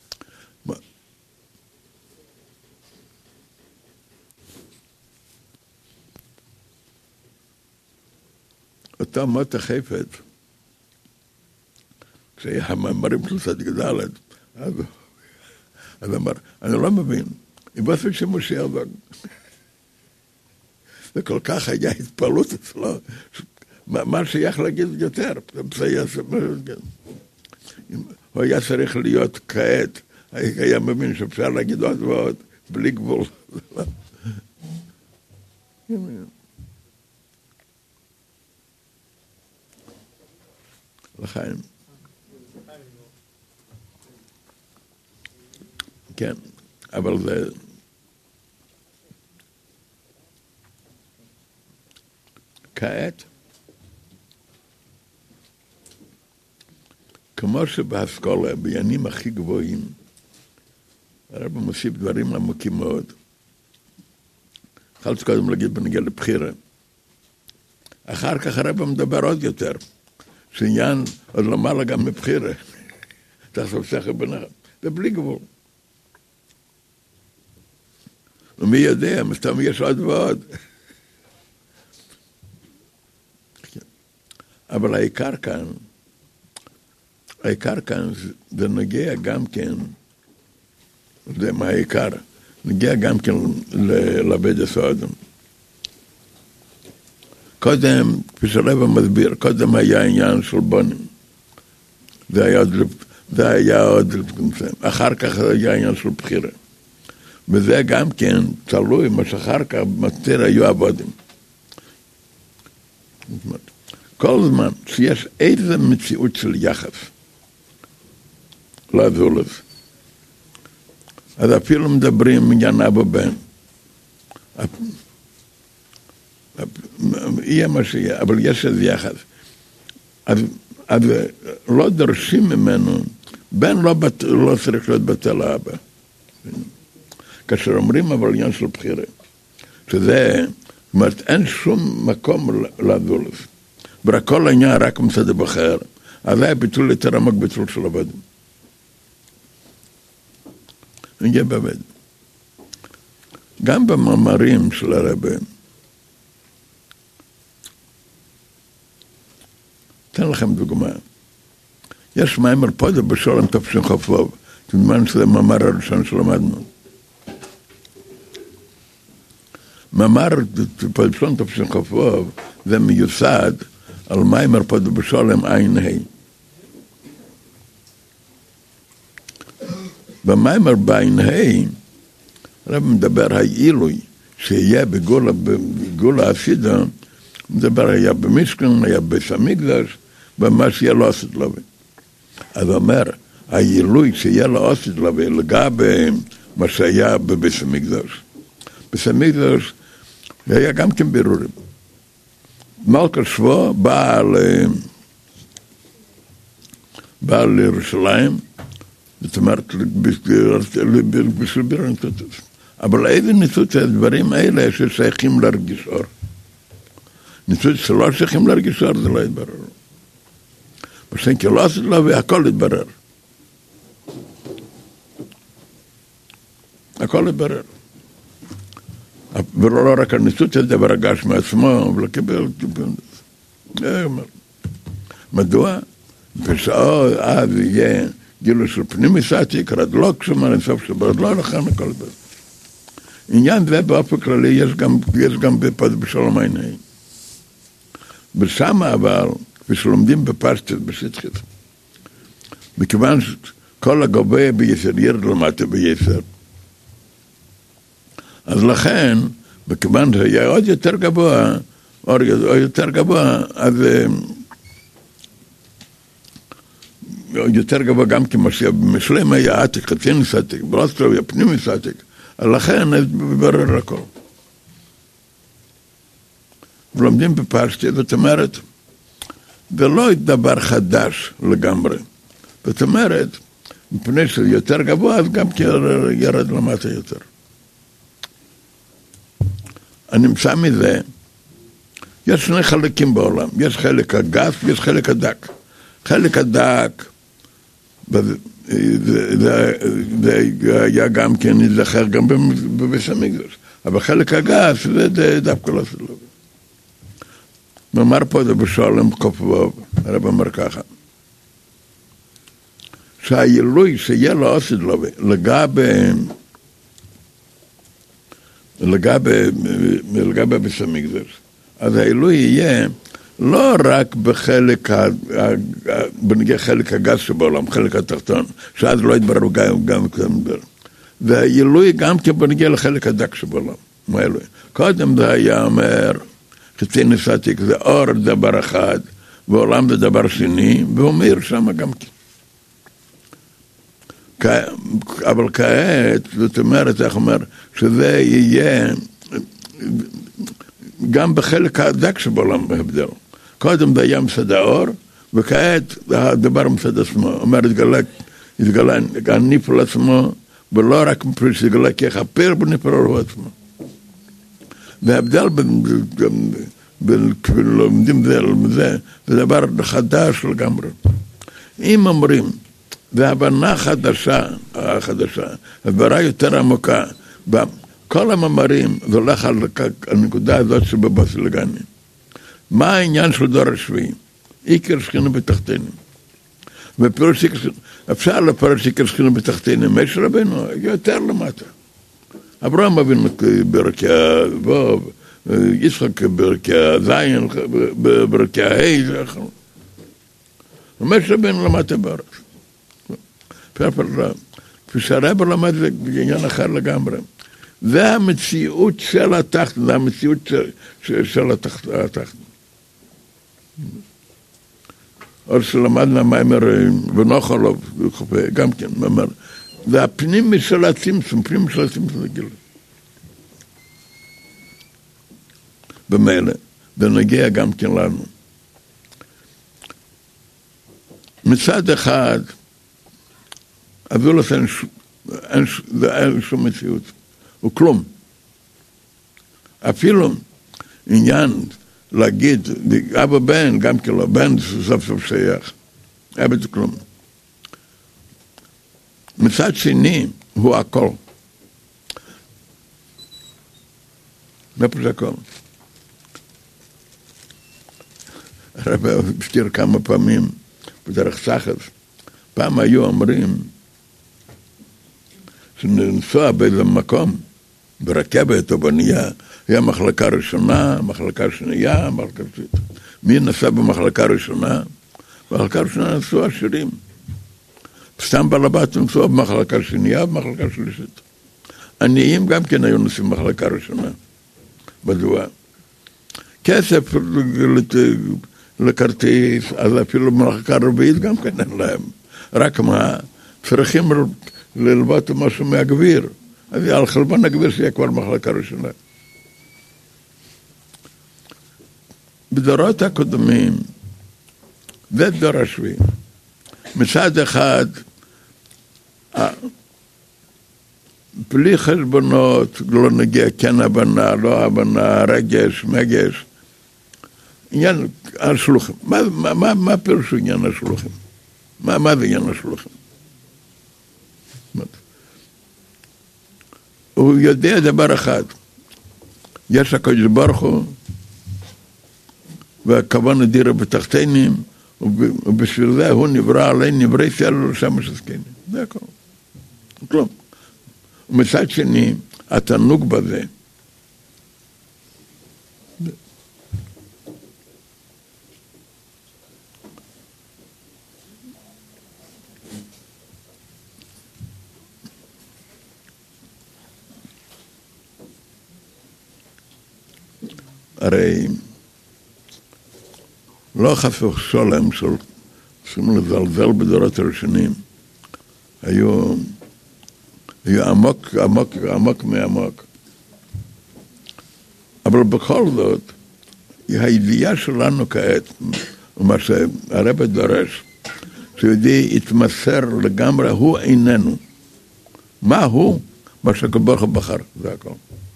אותו מות החפץ, כשהיה המאמרים של צדיק ד', אז אמר, אני לא מבין, אם בסוף שמשה יבוא, וכל כך היה התפעלות אצלו, מה שייך להגיד יותר, הוא היה צריך להיות כעת, היה מבין שאפשר להגיד עוד ועוד, בלי גבול. לחיים. כן, אבל זה... כעת, כמו שבאסכולה, בעניינים הכי גבוהים, הרב מוסיף דברים עמוקים מאוד. התחלתי קודם להגיד בנגיע לבחירה. אחר כך הרב מדבר עוד יותר, שעניין עוד למעלה גם מבחירה. תחשוב שכל בנך, זה בלי גבול. ומי יודע, מסתם יש עוד ועוד. אבל העיקר כאן זה נגיע גם כן, זה מה העיקר, נגיע גם כן לעבד הסעודם. קודם, כפי שהרב מסביר, קודם היה עניין של בונים. זה היה עוד, אחר כך היה עניין של בחירה. וזה גם כן תלוי מה שאחר כך מצטר היו עבודים. כל זמן שיש איזה מציאות של יחס לזולת, אז אפילו מדברים עניין אבא בן, יהיה מה שיהיה, אבל יש איזה יחס. אז לא דורשים ממנו, בן לא צריך להיות בטל לאבא. כאשר אומרים אבל עניין של בחירה, שזה, זאת אומרת, אין שום מקום לזולת. ורק כל העניין רק מצד הבחר, אז זה היה ביטול יותר עמוק ביטול של עבדים. נגיע בעבד. גם במאמרים של הרב, אתן לכם דוגמה. יש מאמר פודה בשולם תפשין חפוב, כמובן שזה מאמר הראשון שלמדנו. מאמר בשולם תפשין חפוב, זה מיוסד על מאמר פודה בשולם עין ה'. במאמר בעין ה' הרב מדבר העילוי שיהיה בגולה הסידה, מדבר היה במשכן, היה בית המקדש, ומה שיהיה לו עשית לוי. אז הוא אומר, העילוי שיהיה לו עשית לוי לגבי מה שהיה בבית המקדש. בית המקדש היה גם כן בירורים. מלכה שבוע באה לירושלים, זאת אומרת, בשביל בירור ניצוצות. אבל איזה ניצוץ הדברים האלה ששייכים להרגיש אור? ניצוץ שלא שייכים להרגיש אור, זה לא יתברר. בשביל כי לא עשית לו והכל יתברר. הכל יתברר. ולא רק הניצוץ הזה ברגש מעצמו, ולקבל מדוע? בשעו אז יהיה גילו של פנימי סעתיק, לא כשמה לסוף של ברד, לא לכם הכל יתברר. עניין זה באופן כללי יש גם בשלום עיני. ושם אבל, כשלומדים בפשטות, בשטחית, מכיוון שכל הגובה ביסר ירד למטה ביסר, אז לכן, מכיוון שהיה עוד יותר גבוה, אז יותר גבוה גם כמו שמשלם היה עתיק, חצי ניסתיק, ברוסטרוב היה פנימי סעתיק, לכן ברר הכל. ולומדים בפשטות, זאת אומרת, זה לא דבר חדש לגמרי. זאת אומרת, מפני שזה יותר גבוה, אז גם ירד למטה יותר. הנמצא מזה, יש שני חלקים בעולם, יש חלק הגס ויש חלק הדק. חלק הדק, זה היה גם כן נזכר גם בבית המקדש, אבל חלק הגס זה דווקא לא סלוב. מאמר פה זה בשולם קופבוב, הרב אמר ככה, שהעילוי שיהיה לו עשית לו לגבי בית המקדש, אז העילוי יהיה לא רק בחלק הגס שבעולם, חלק התחתון, שאז לא יתבררו גם כמדבר. והעילוי גם כבנגיע לחלק הדק שבעולם, מה העילוי? קודם זה היה אומר, חצי ניסתיק זה אור דבר אחד, ועולם זה דבר שני, והוא מאיר שם גם כן. אבל כעת, זאת אומרת, איך אומר, שזה יהיה גם בחלק הדק שבעולם בהבדל. קודם זה היה מצד האור, וכעת הדבר מצד עצמו. אומר, התגלה הניפול עצמו, ולא רק מפני שהתגלה כיכפר בניפול הוא עצמו. וההבדל לומדים זה דבר חדש לגמרי. אם אומרים, והבנה חדשה, הברה יותר עמוקה, כל המאמרים, זה הולך על הנקודה הזאת שבבסלגני. מה העניין של דור השביעי? עיקר שכינה בתחתינו. אפשר לפרש עיקר שכינה בתחתינו, משה רבנו, יותר למטה. אברהם אבינו ברכי ווב, יצחק ברכי זין, ברכי ההי, משה רבנו למטה בארץ. כפי שהרב למד זה בעניין אחר לגמרי. זה המציאות של התחת, זה המציאות של התחת. עוד שלמדנה מיימר ונוחלוב, גם כן, מאמר, זה הפנים של הצמצום, פנים של הצמצום לגיל. במילא, זה נגיע גם כן לנו. מצד אחד, אבולוס אין שום מציאות, הוא כלום. אפילו עניין להגיד, אבא בן, גם כן לא בן, סוף סוף שייך. אבא זה כלום. מצד שני, הוא הכל. זה הכל. הרב הזכיר כמה פעמים, בדרך סחס, פעם היו אומרים, שנסוע באיזה מקום, ברכבת או בנייה, היה מחלקה ראשונה, מחלקה שנייה, מחלקה שלישית. מי נסע במחלקה ראשונה? במחלקה ראשונה נסעו עשירים. סתם בלבת נסעו במחלקה שנייה ובמחלקה שלישית. עניים גם כן היו נוסעים במחלקה ראשונה. מדוע? כסף לכרטיס, אז אפילו במחלקה רביעית גם כן אין להם. רק מה? צריכים ללבט משהו מהגביר. אז על חלבן הגביר שיהיה כבר מחלקה ראשונה. בדורות הקודמים, זה דור השביעי. מצד אחד, בלי חשבונות, לא נגיע כן הבנה, לא הבנה, רגש, מגש. עניין השלוחים. מה פירושו עניין השלוחים? מה זה עניין השלוחים? הוא יודע דבר אחד, יש הקדוש ברוך הוא, והכוונה דירה בתחתינים, ובשביל זה הוא נברא עלינו, נברא סייל לשם שסקנים. זה הכל. כלום. ומצד שני, התענוג בזה, הרי לא חס ושלום של צריכים לזלזל בדורות הראשונים, היו עמוק מעמוק. אבל בכל זאת, הידיעה שלנו כעת, מה שהרב דורש, שיהודי יתמסר לגמרי, הוא איננו. מה הוא? מה שהקדוש בחר, זה הכל.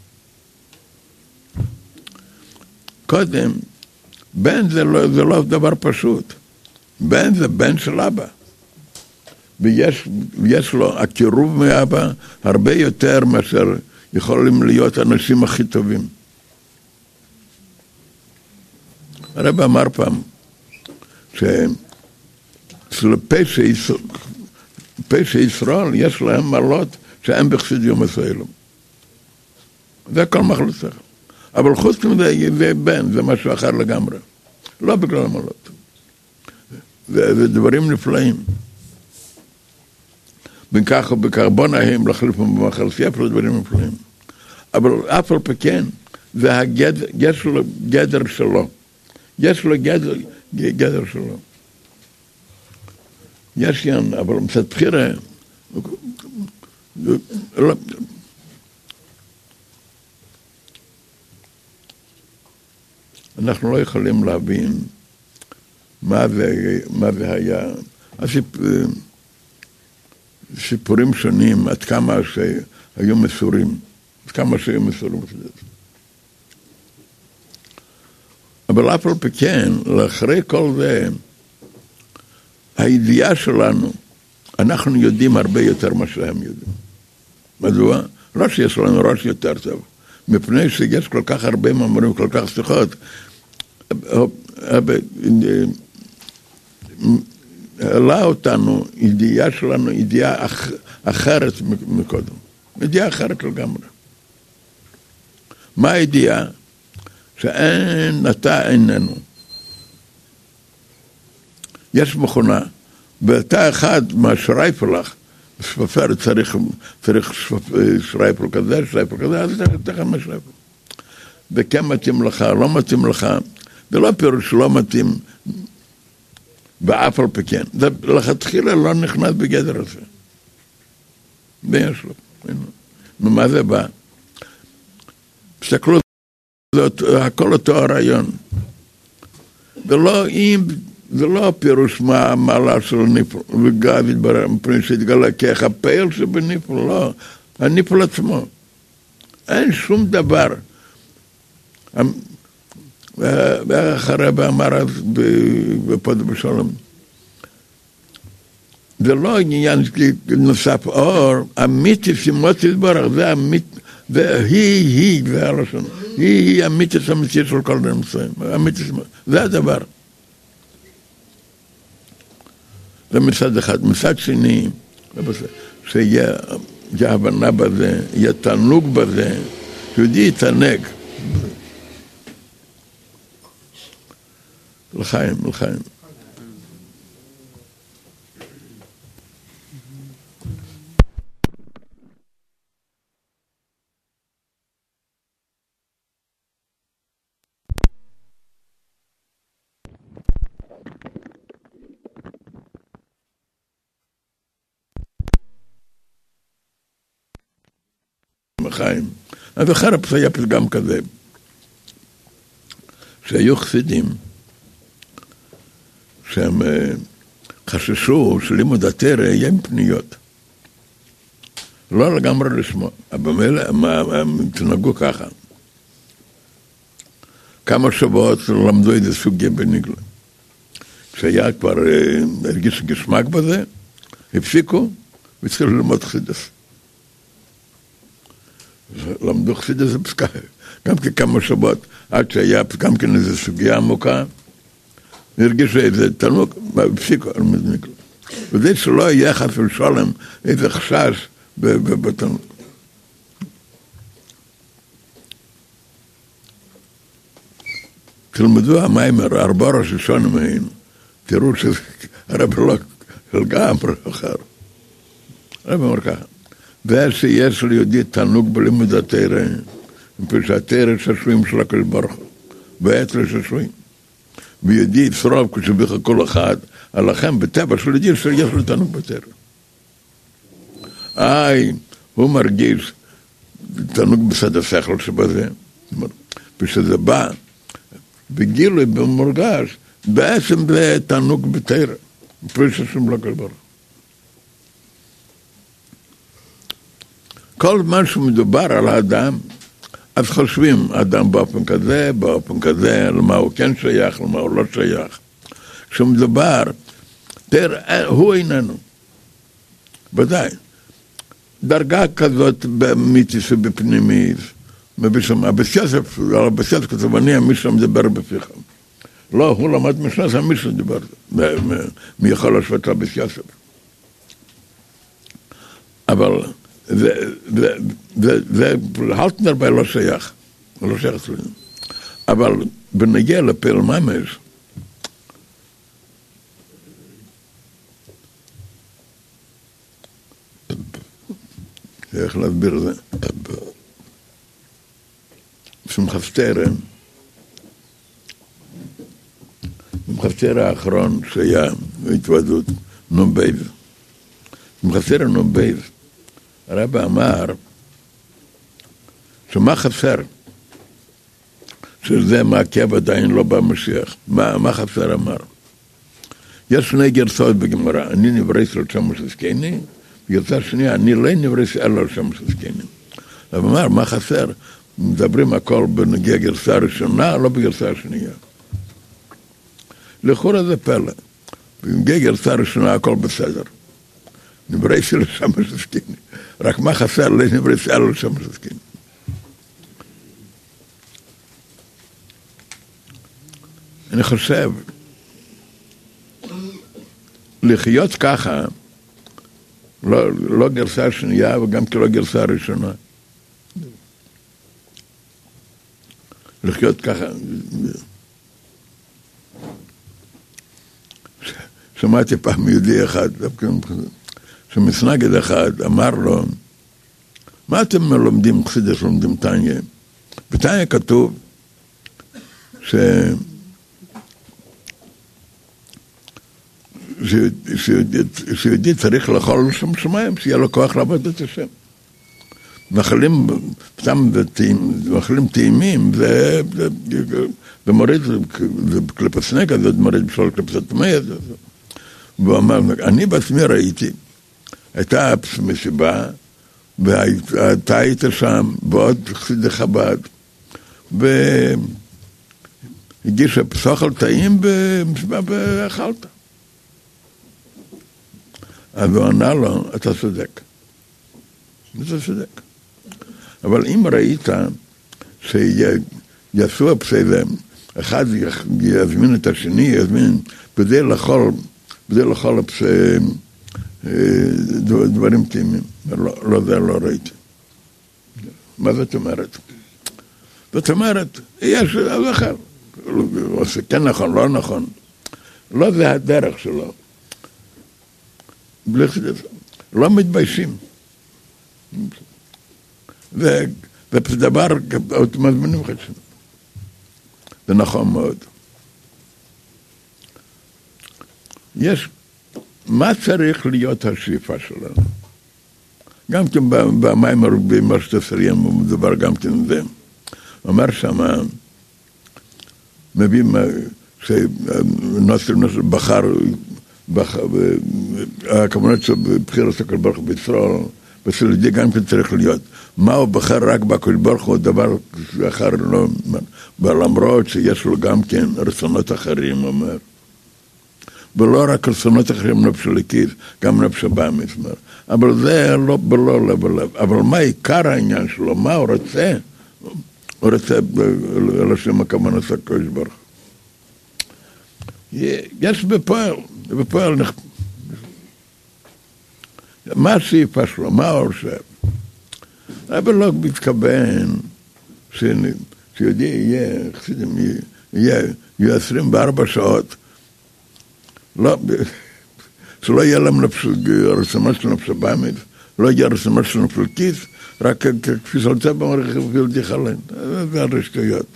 קודם, בן זה לא דבר פשוט. בן זה בן של אבא. ויש לו הקירוב מאבא הרבה יותר מאשר יכולים להיות האנשים הכי טובים. הרב אמר פעם, פשע ישראל יש להם מעלות שאין בחסידות מסוימים. זה הכל מחלוץ אחר. אבל חוץ מזה זה בן, זה משהו אחר לגמרי. לא בגלל המעלות. זה דברים נפלאים. וכך ובקרבון ההם להחליף במחל ספר דברים נפלאים. אבל אף על פי כן, יש לו גדר שלו. יש לו גדר שלו. יש יען, אבל מצד בחירה, אנחנו לא יכולים להבין מה זה היה. סיפורים שונים, עד כמה שהיו מסורים, עד כמה שהיו מסורים. אבל אף על פי כן, לאחרי כל זה, הידיעה שלנו, אנחנו יודעים הרבה יותר מה שהם יודעים. מדוע? לא שיש לנו ראש יותר טוב, מפני שיש כל כך הרבה מאמרים, כל כך שיחות, העלה אותנו, ידיעה שלנו, ידיעה אחרת מקודם. ידיעה אחרת לגמרי. מה הידיעה? שאין, אתה איננו. יש מכונה, ואתה אחד מהשרייפלך, ספר צריך שרייפל כזה, אז תכף מהשרייפל. וכן מתאים לך, לא מתאים לך, זה לא פירוש שלא מתאים, באף על פי כן. זה לכתחילה לא נכנס בגדר הזה. ויש לו. ממה זה בא? תסתכלו, הכל אותו הרעיון. זה לא פירוש מעלה של ניפול, וגב יתברר מפני שהתגלה כרך הפעל שבניפול, לא. הניפול עצמו. אין שום דבר. ואחרי באמר אז בפוד בשלום. זה לא עניין נוסף אור, אמיתי שמות יתברר, זה אמיתי, והיא, זה הלשון, היא אמיתי אמיתי של כל דברים מסוים, אמיתי שמות, זה הדבר. זה מצד אחד. מצד שני, שיהיה הבנה בזה, יהיה תענוג בזה, שיהודי יתענג. לחיים. לחיים. אז אחר היה פתגם כזה, שהיו חסידים, שהם חששו שלימוד התורה יהיה עם פניות. לא לגמרי לשמוע, אבל הם התנהגו ככה. כמה שבועות למדו איזה סוגיה בניגלה. כשהיה כבר הרגיש גשמק בזה, הפסיקו והתחילו ללמוד חסידות. למדו חסידות זה פסקה, גם כמה שבועות, עד שהיה גם כן איזו סוגיה עמוקה, הרגישו איזה תענוג, הפסיקו על מזניקלו. וזה שלא יהיה חס ושלום איזה חשש בתענוג. תלמדו המיימר, 4 ראש השונים מהן, תראו שהרב לא לגמרי אחר. הרב אומר ככה, ושיש ליהודי תענוג בלימוד התורה, מפני שהתורה ששויים של הקדוש ברוך הוא, ועת לששויים. ויהודי יצרוב כשביך כל אחד, עליכם בטבע של יהודי שיש לו תענוג בתורה. הוא מרגיש תענוג בסד השכל שבזה, ושזה בא, בגילוי במורגש, בעצם זה תענוג בתורה, מפני ששום לא כל ברוך. כל זמן שמדובר על האדם, אז חושבים, אדם באופן כזה, למה הוא כן שייך, למה הוא לא שייך. כשמדובר, הוא איננו. ודאי. דרגה כזאת במיתיס ובפנימית, בסייסף כתוב, אני המישהו מדבר בפיכם. לא, הוא למד משנס, המישהו מדבר. מי יכול לשבת לה בסייסף? אבל והלטנר בי לא שייך, הוא לא שייך אצלנו. אבל בנגיע לפעיל ממש, איך להסביר זה? שמחת תורה בחצר האחרון שהיה התוועדות נום בייב. בחצר הנום בייב, הרב אמר שמה חסר? שזה מעכב עדיין לא במשיח. מה חסר אמר? יש שני גרסאות בגמרא, אני נברס על שם שסקני, גרסה שנייה, אני לא נברס על שם שסקני. אבל אמר, מה חסר? מדברים הכל בנגיע גרסה הראשונה, לא בגרסה השנייה. לכאורה זה פלא. בנגיע גרסה הראשונה הכל בסדר. נברס על שם שסקני. רק מה חסר? לא נברס על שם שסקני. אני חושב, לחיות ככה, לא גרסה שנייה וגם לא גרסה ראשונה. לחיות ככה. שמעתי פעם יהודי אחד, שמסנגד אחד, אמר לו, מה אתם לומדים חסידות, לומדים תניא? בתניא כתוב שיהודי צריך לאכול שם שמיים, שיהיה לו כוח לעבוד את השם. מאכלים טעימים, זה מוריד, זה קליפת סנגה, זה מוריד בשביל קליפת טמאה. והוא אמר, אני בעצמי ראיתי, הייתה מסיבה, ואתה היית שם, בעוד חסידי חב"ד, והגישה פסוחל טעים במסיבה ואכלת. אז הוא ענה לו, אתה צודק. אתה צודק. אבל אם ראית שיעשו הפסלם, אחד יזמין את השני, יזמין, כדי לאכול דברים טעימים. לא, זה לא ראיתי. מה זאת אומרת? זאת אומרת, יש אחר. כן נכון, לא נכון. לא זה הדרך שלו. לא מתביישים. זה דבר, מזמינים לך שם. זה נכון מאוד. מה צריך להיות השאיפה שלנו? גם כן במים הרוגבים, מה שתסריים, הוא מדבר גם כן זה. אומר שמה, מביא שנוסר בחר, הכוונות שבחיר הסקל ברוך בישראל, בסלידי גם כן צריך להיות. מה הוא בחר רק בקל ברוך הוא דבר אחר לא, למרות שיש לו גם כן רצונות אחרים, אומר. ולא רק רצונות אחרים נפש הליקיס, גם נפש הבאמיס, אבל זה לא בלב. אבל מה עיקר העניין שלו? מה הוא רוצה? הוא רוצה לשם הכוונות הקדוש ברוך הוא. יש בפועל מה השאיפה שלו? מה הוא חושב? אבל לא מתכוון שיהודי יהיה, חסידים יהיה 24 שעות, לא, שלא יהיה להם רצונות של נפש הבאמיס, לא יהיה רצונות של נפש הליקיס, רק כפי שרוצה במערכת יהודי חלן. זה הרשתויות.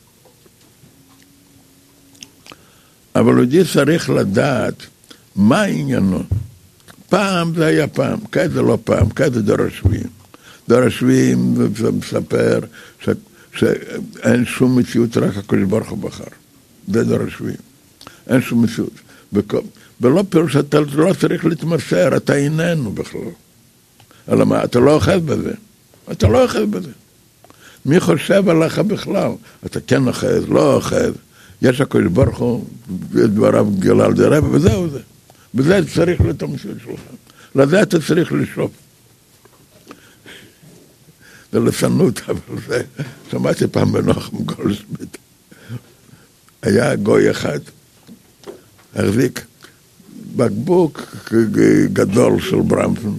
אבל יהודי צריך לדעת מה עניינו. פעם זה היה פעם, כעת זה לא פעם, כעת זה דור השבויים. דור השבויים מספר שאין שום מציאות, רק הקדוש ברוך הוא בחר. זה דור השבויים. אין שום מציאות. ולא פירוש אתה לא צריך להתמסר, אתה איננו בכלל. אלא מה, אתה לא אוחז בזה. אתה לא אוחז בזה. מי חושב עליך בכלל? אתה כן אוחז, לא אוחז. יש הקדוש ברוך הוא, דבריו גלה על דרך, וזהו זה. בזה צריך להיות המציאות שלך. לזה אתה צריך לשאוף. זה לפנות, אבל זה, שמעתי פעם בנחם גולדשמידט. היה גוי אחד, החזיק בקבוק גדול של ברמפון,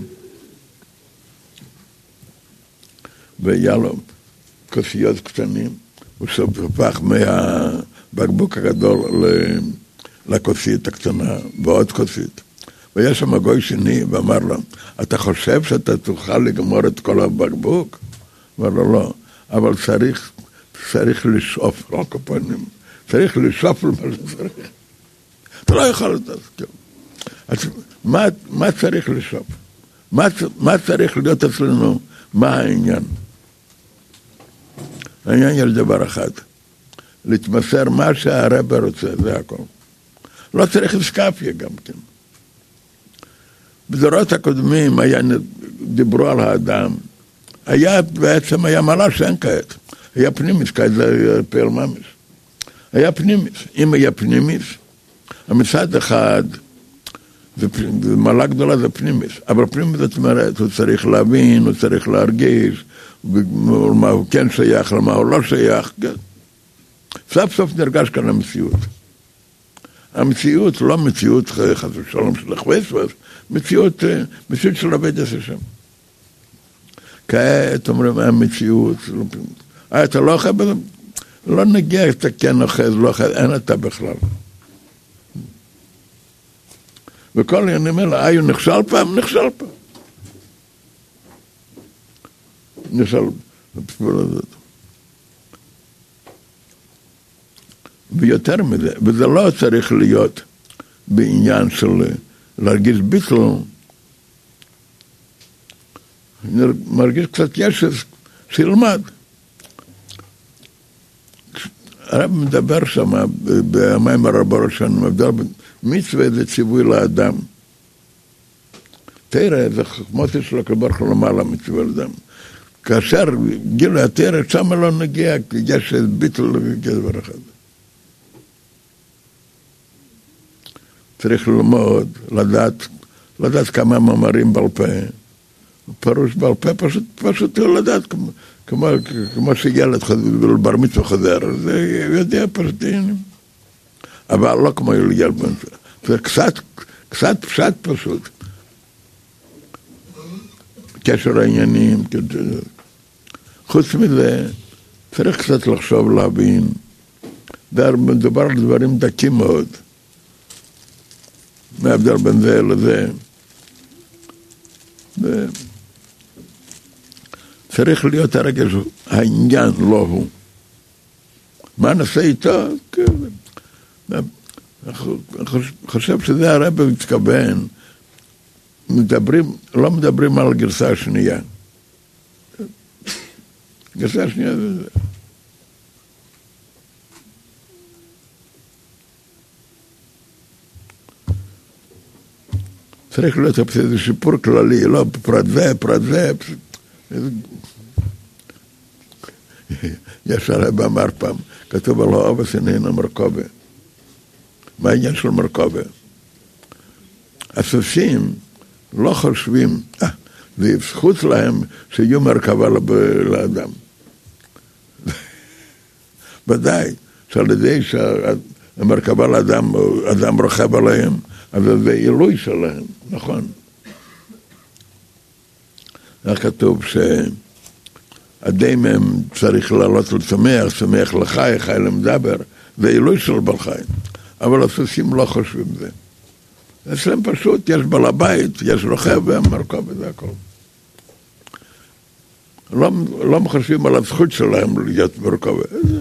והיה לו כוסיות קטנים, הוא סופח מהבקבוק הגדול לכוסית הקטנה, ועוד כוסית. ויש שם גוי שני, ואמר לו, אתה חושב שאתה תוכל לגמור את כל הבקבוק? אמר לו, לא, אבל צריך לשאוף, לא כפונים, צריך לשאוף למה שצריך. אתה לא יכול לתת. מה צריך לשאוף? מה צריך להיות אצלנו? מה העניין? העניין יש דבר אחד, להתמסר מה שהרב רוצה, זה הכל. לא צריך אסקפיה גם כן. בדורות הקודמים דיברו על האדם, בעצם היה מעלה שאין כעת. היה פנימיס, כעת זה פעל ממש. היה פנימיס. אם היה פנימיס, מצד אחד, מעלה גדולה זה פנימיס. אבל פנימיס זאת אומרת, הוא צריך להבין, הוא צריך להרגיש, מה הוא כן שייך, למה הוא לא שייך. סוף סוף נרגש כאן המציאות. המציאות לא מציאות חס ושלום של החווה, מציאות של עובד השם. כעת אומרים, המציאות, אתה לא אוכל, לא נגיע, אתה כן אוכל, לא אוכל, אין אתה בכלל. וכל העניינים האלה, הוא נכשל פעם, נכשל פעם. נכשל בפעולה הזאת. ויותר מזה, וזה לא צריך להיות בעניין של להרגיש ביטל, מרגיש קצת ישס, שילמד. הרב מדבר שם, במים הרבה ראשון, מבדל מצווה זה ציווי לאדם. תראה, זה חמוסי של הקבר למעלה מצווה לאדם. כאשר גילו התראה, שם לא נגיע, יש ביטל לדבר אחד. צריך ללמוד, לדעת כמה מאמרים בעל פה. פירוש בעל פה פשוט לדעת, כמו שילד בר מצווה חוזר, זה יודע פשוט, אבל לא כמו ילד, זה קצת פשט פשוט. קשר העניינים, חוץ מזה, צריך קצת לחשוב, להבין, מדובר על דברים דקים מאוד. מה ההבדל בין זה לזה? צריך להיות הרגש, העניין לא הוא. מה נעשה איתו? אני חושב שזה הרב מתכוון, לא מדברים על גרסה השנייה. גרסה השנייה זה זה. צריך להיות איזה שיפור כללי, לא פרט זה. יש הרב אמר פעם, כתוב על האובס איננו מרכובה. מה העניין של מרכובה? הסוסים לא חושבים, זה זכות להם שיהיו מרכבה לאדם. ודאי, שעל ידי שהמרכבה לאדם, אדם רוכב עליהם, אז זה עילוי שלהם, נכון. איך כתוב שהדמם צריך לעלות לשמח, שמח לחי, חי למדבר, זה עילוי של בעל חי. אבל הסוסים לא חושבים זה. אצלם פשוט יש בעל הבית, יש רוכב ומרכוב וזה הכל. לא חושבים על הזכות שלהם להיות מרכוב.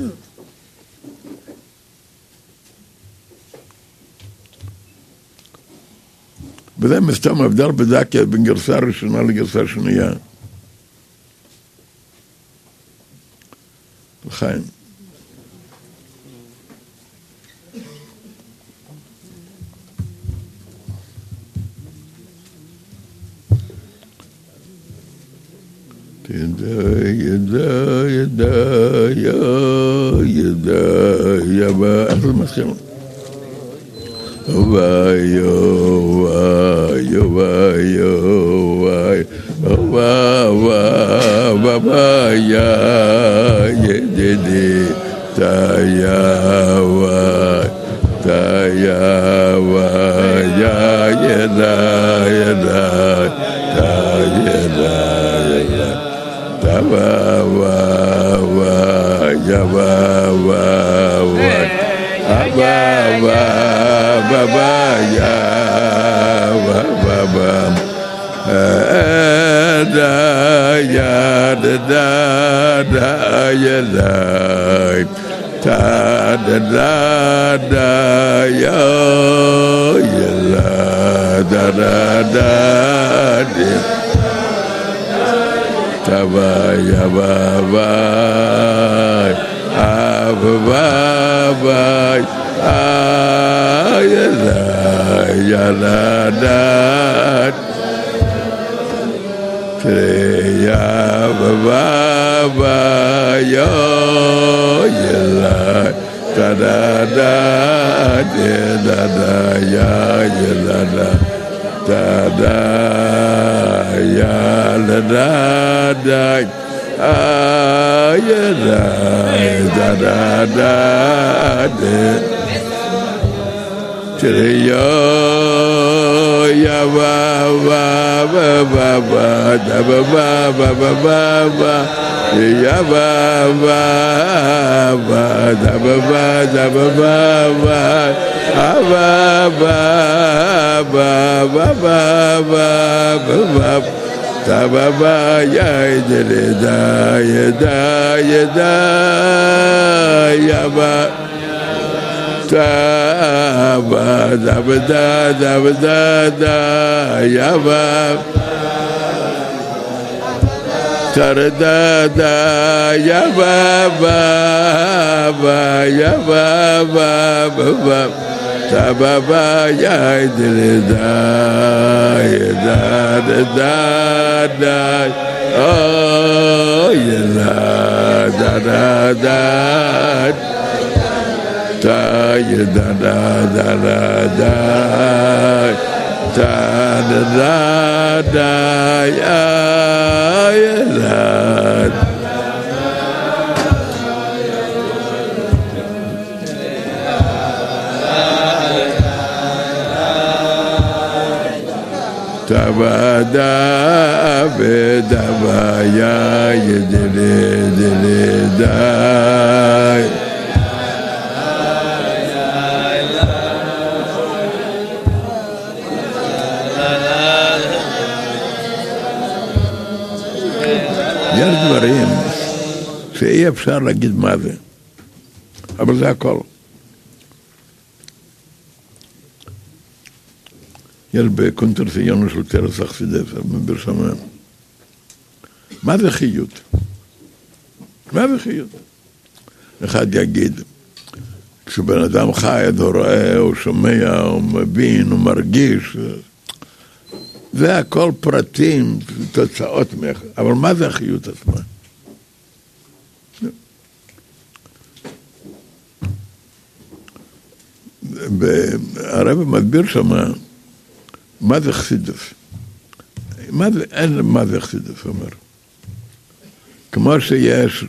וזה מסתם הבדל בדקה בין גרסה ראשונה לגרסה שנייה. לחיים. ידע, איך זה מתחיל? וואי, וואי, וואי, וואי, וואי, ידידי, תהיה וואי, תהיה וואי, ידע, da da da da yo la da da da ta ba ya ba ba ya la da ya ba ba yo la da da da da da ya la da da ya la da da ya da da da yo ya ba ba ba ba ba da ba ba ba ba ba ba ya ba ba ba da ba ba da ba ba ba ba ba ba ba ba ba da ba ba ya da ya da ya da ya ba da ba da ba da da ba da da ya ba da da da ya ba ba ba ya ba ba ba da ba ba ya da da da oh ya da da da da ya da da da da da da ya da ba da be da ba ya de da יש דברים שאי אפשר להגיד מה זה, אבל זה הכל. יש בקונטרסיונו של תרס אכסידס, ברשמם. מה זה חיות? מה זה חיות? אחד יגיד, כשבן אדם חי, הוא רואה, הוא שומע, הוא מבין, הוא מרגיש, זה הכל פרטים, תוצאות, אבל מה זה החיות עצמה? הרב מדביר שם, מה זה חסידס? אין מה זה חסידס, אומר. כמו שיש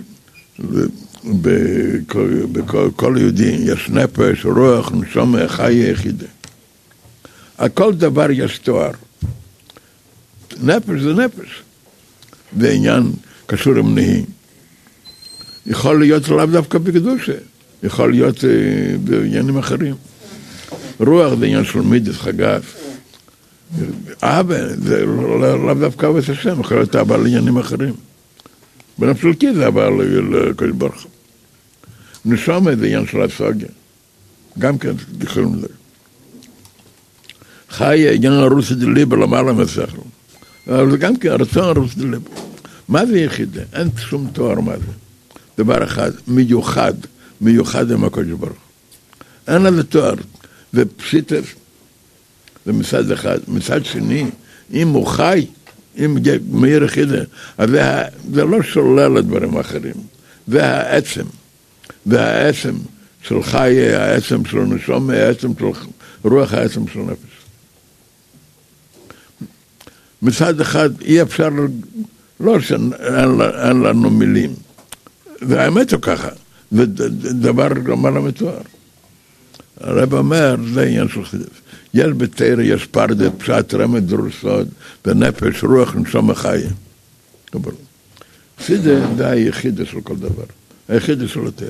בכל יהודי, יש נפש, רוח, נשמה, חי יחידה. על כל דבר יש תואר. נפש זה נפש. זה עניין קשור עם נהי. יכול להיות לאו דווקא בקדושה. יכול להיות בעניינים אחרים. רוח זה עניין של מידס, חגף. אבא זה לאו דווקא אהבת השם. יכול להיות אבא לעניינים אחרים. בנפשלקי זה אבא לקדוש ברוך הוא. נשמה זה עניין של הסוגיה. גם כן יכולים לזה. חי עניין הרוסי דליבה למעלה מהשכל. אבל זה גם כן הרצון הרוסי דליבה. מה זה יחידה? אין שום תואר מה זה. דבר אחד, מיוחד עם הקדוש ברוך הוא. אין לזה תואר. זה פשיטס. זה מצד אחד. מצד שני, אם הוא חי, אם מאיר יחידה, אז זה לא שולל לדברים אחרים. זה העצם. זה העצם של חי, העצם של נשום, העצם של רוח, העצם של נפש. מצד אחד אי אפשר, לא שאין לנו מילים. והאמת הוא ככה. זה דבר למעלה מתואר. הרב אומר, זה עניין של חסידות. יש בתורה, יש פרדה, פשט, רמז, דרוסות, ונפש, רוח, נשמה חיה. חסידות זה היחידה של כל דבר. היחידה של התורה.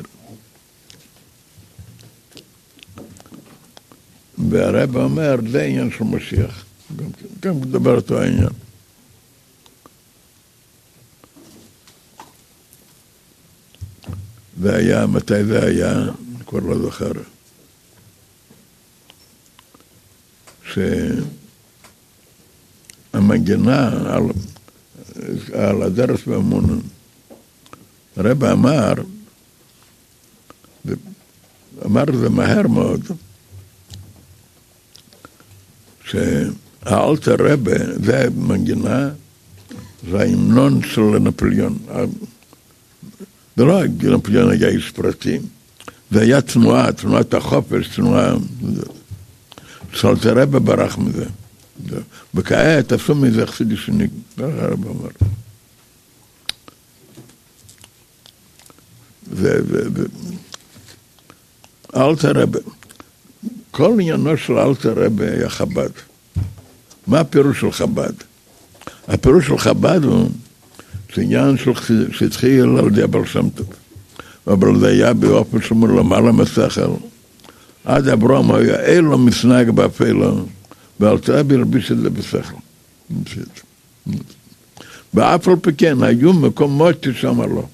והרב אומר, זה עניין של משיח. גם דבר אותו העניין. זה היה, מתי זה היה? אני כבר לא זוכר. שהמנגינה על הדרך באמונה, הרב אמר זה מהר מאוד, שהאלטר רבי, זה מנגינה, זה ההמנון של נפוליאון. זה לא נפוליאון היה איש פרטי, זה היה תנועת החופש, תנועה, שאלטר רבי ברח מזה. וכעת עשו מזה חסידי שני, זה הרב אמר. אלתר רבי, כל עניינו של אלתר רבי היה חב"ד. מה הפירוש של חב"ד? הפירוש של חב"ד הוא עניין שהתחיל על ידי הבעל שם טוב, אבל זה היה באופן שמור למעלה מהשכל. עד אברהם היה אלו מסנג באפלו, ואלתר רבי הרביש את זה בשכל. ואף על פי כן היו מקומות ששם לא.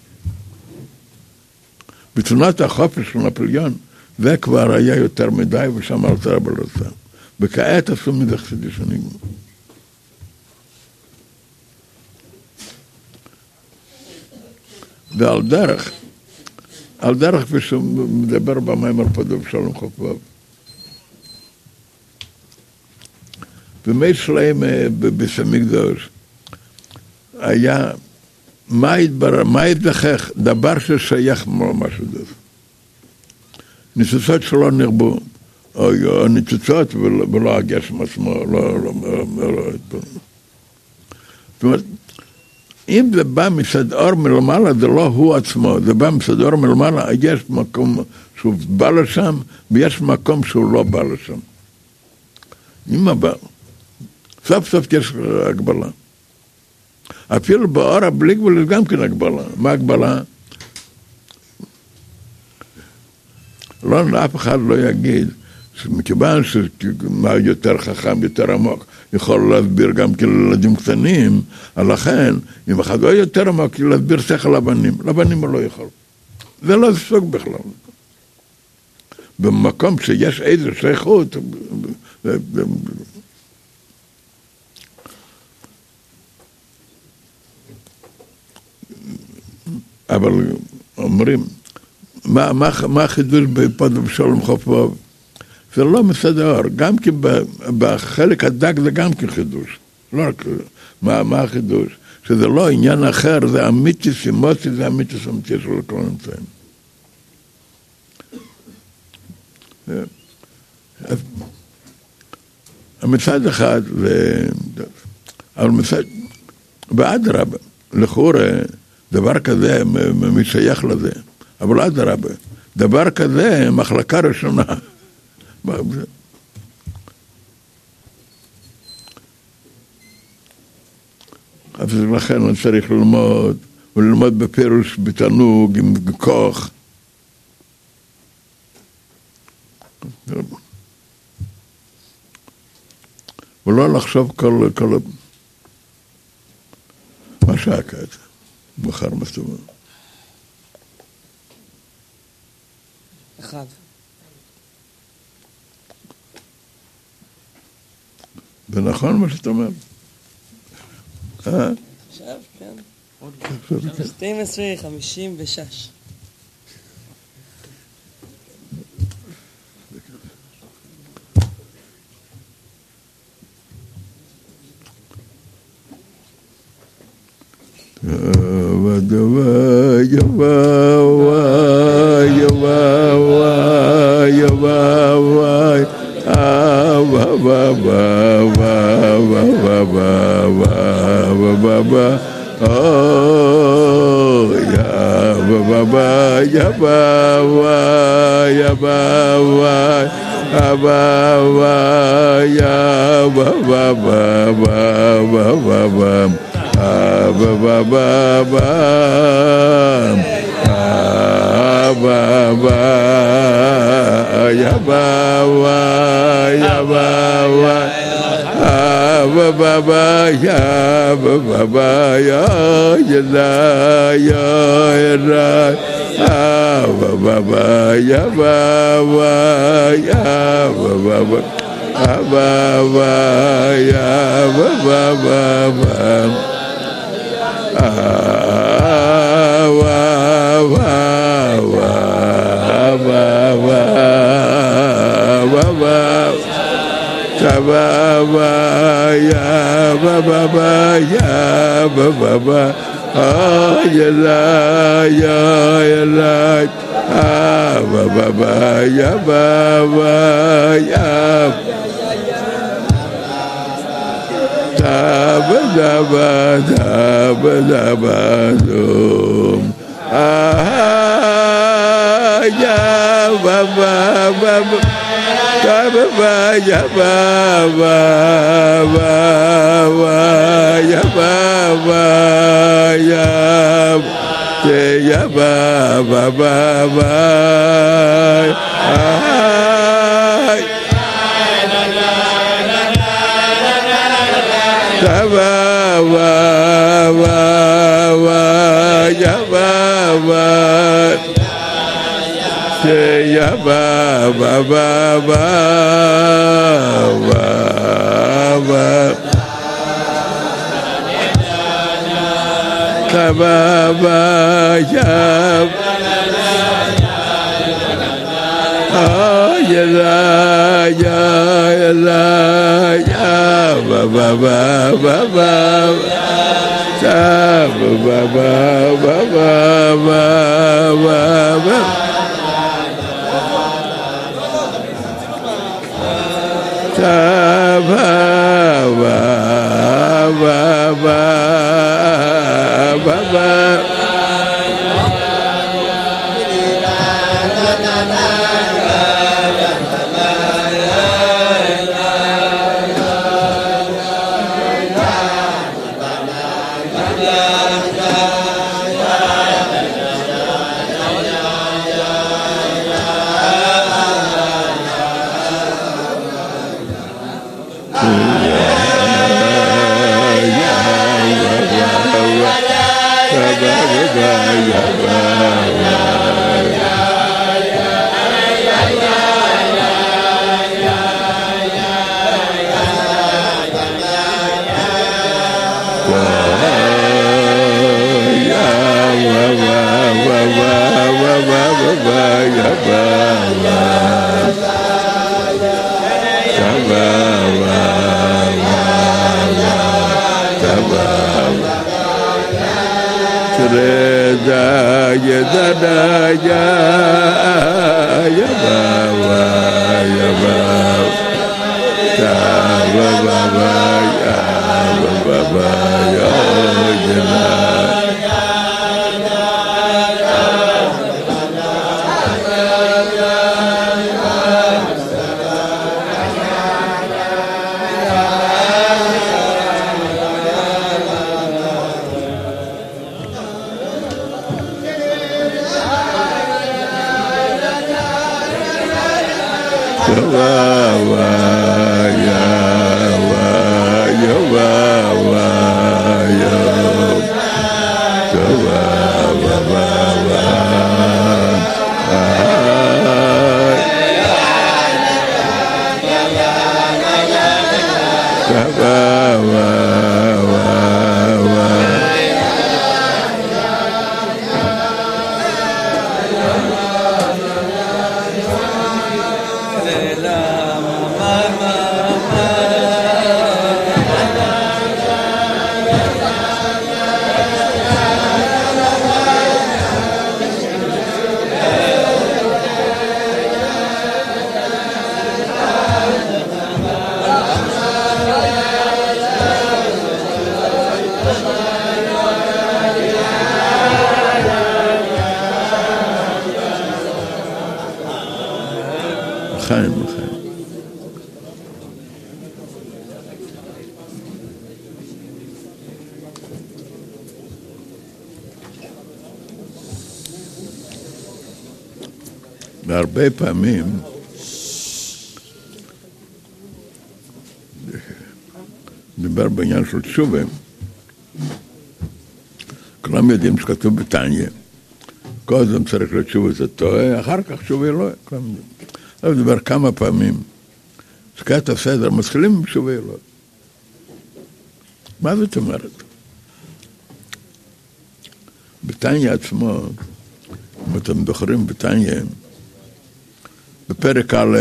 בתנועת החופש של נפוליאון, זה כבר היה יותר מדי, ושם אלתר רבי לא עשה. וכעת עשו מזה חסידי שני. ועל דרך כפי שהוא מדבר במאמר פדוב שלום חופב. ומי שלהם בסמיקדוש היה מה יתבחך? דבר ששייך משהו דו. ניצוצות שלא נרבו, או ניצוצות ולא הגשם עצמו, זאת אומרת, אם זה בא מצד אור מלמעלה, זה לא הוא עצמו, זה בא מצד אור מלמעלה, יש מקום שהוא בא לשם, ויש מקום שהוא לא בא לשם. אם הבא, סוף סוף יש הגבלה. אפילו באור הבלי גבול יש גם כן הגבלה. מה הגבלה? לא, אף אחד לא יגיד, מכיוון שמה יותר חכם, יותר עמוק, יכול להסביר גם כן לילדים קטנים, לכן, אם אחד לא יותר עמוק, להסביר שכל לבנים הוא לא יכול. זה לא סוג בכלל. במקום שיש איזו שייכות, אבל אומרים, מה החידוש בפדוב שלום חופב? זה לא מסדר, גם כי בחלק הדק זה גם כחידוש. לא רק, מה החידוש? שזה לא עניין אחר, זה אמיתיס אימוצי, זה אמיתיס אמיתי של כל נמצאים. מצד אחד, אבל מצד, באדרבה, לכאורה, דבר כזה משייך לזה, אבל אדרבה, דבר כזה מחלקה ראשונה. אז לכן אני צריך ללמוד, וללמוד בפירוש בתענוג עם כוח. ולא לחשוב כל מה שעקד, מחר מסתובב. אחד. זה נכון מה שאתה אומר? עכשיו, כן. 12:56. Baba ya Baba ya Baba Baba ya Baba Baba ya Baba ya Baba ya la ya la Baba ya Baba ya Tabadabadabadum ya Baba Baba ya Baba ya Baba ya Baba ya Baba ya Baba והרבה פעמים מדבר בעניין של תשובה, כולם יודעים שכתוב בתניא, קודם צריך לתשובה זה טועה, אחר כך תשובה אלוהי. אני מדבר כמה פעמים, זכת הסדר, מתחילים עם תשובה אלוהי. מה זאת אומרת? בתניא עצמו, אם אתם זוכרים בתניא, בפרק א',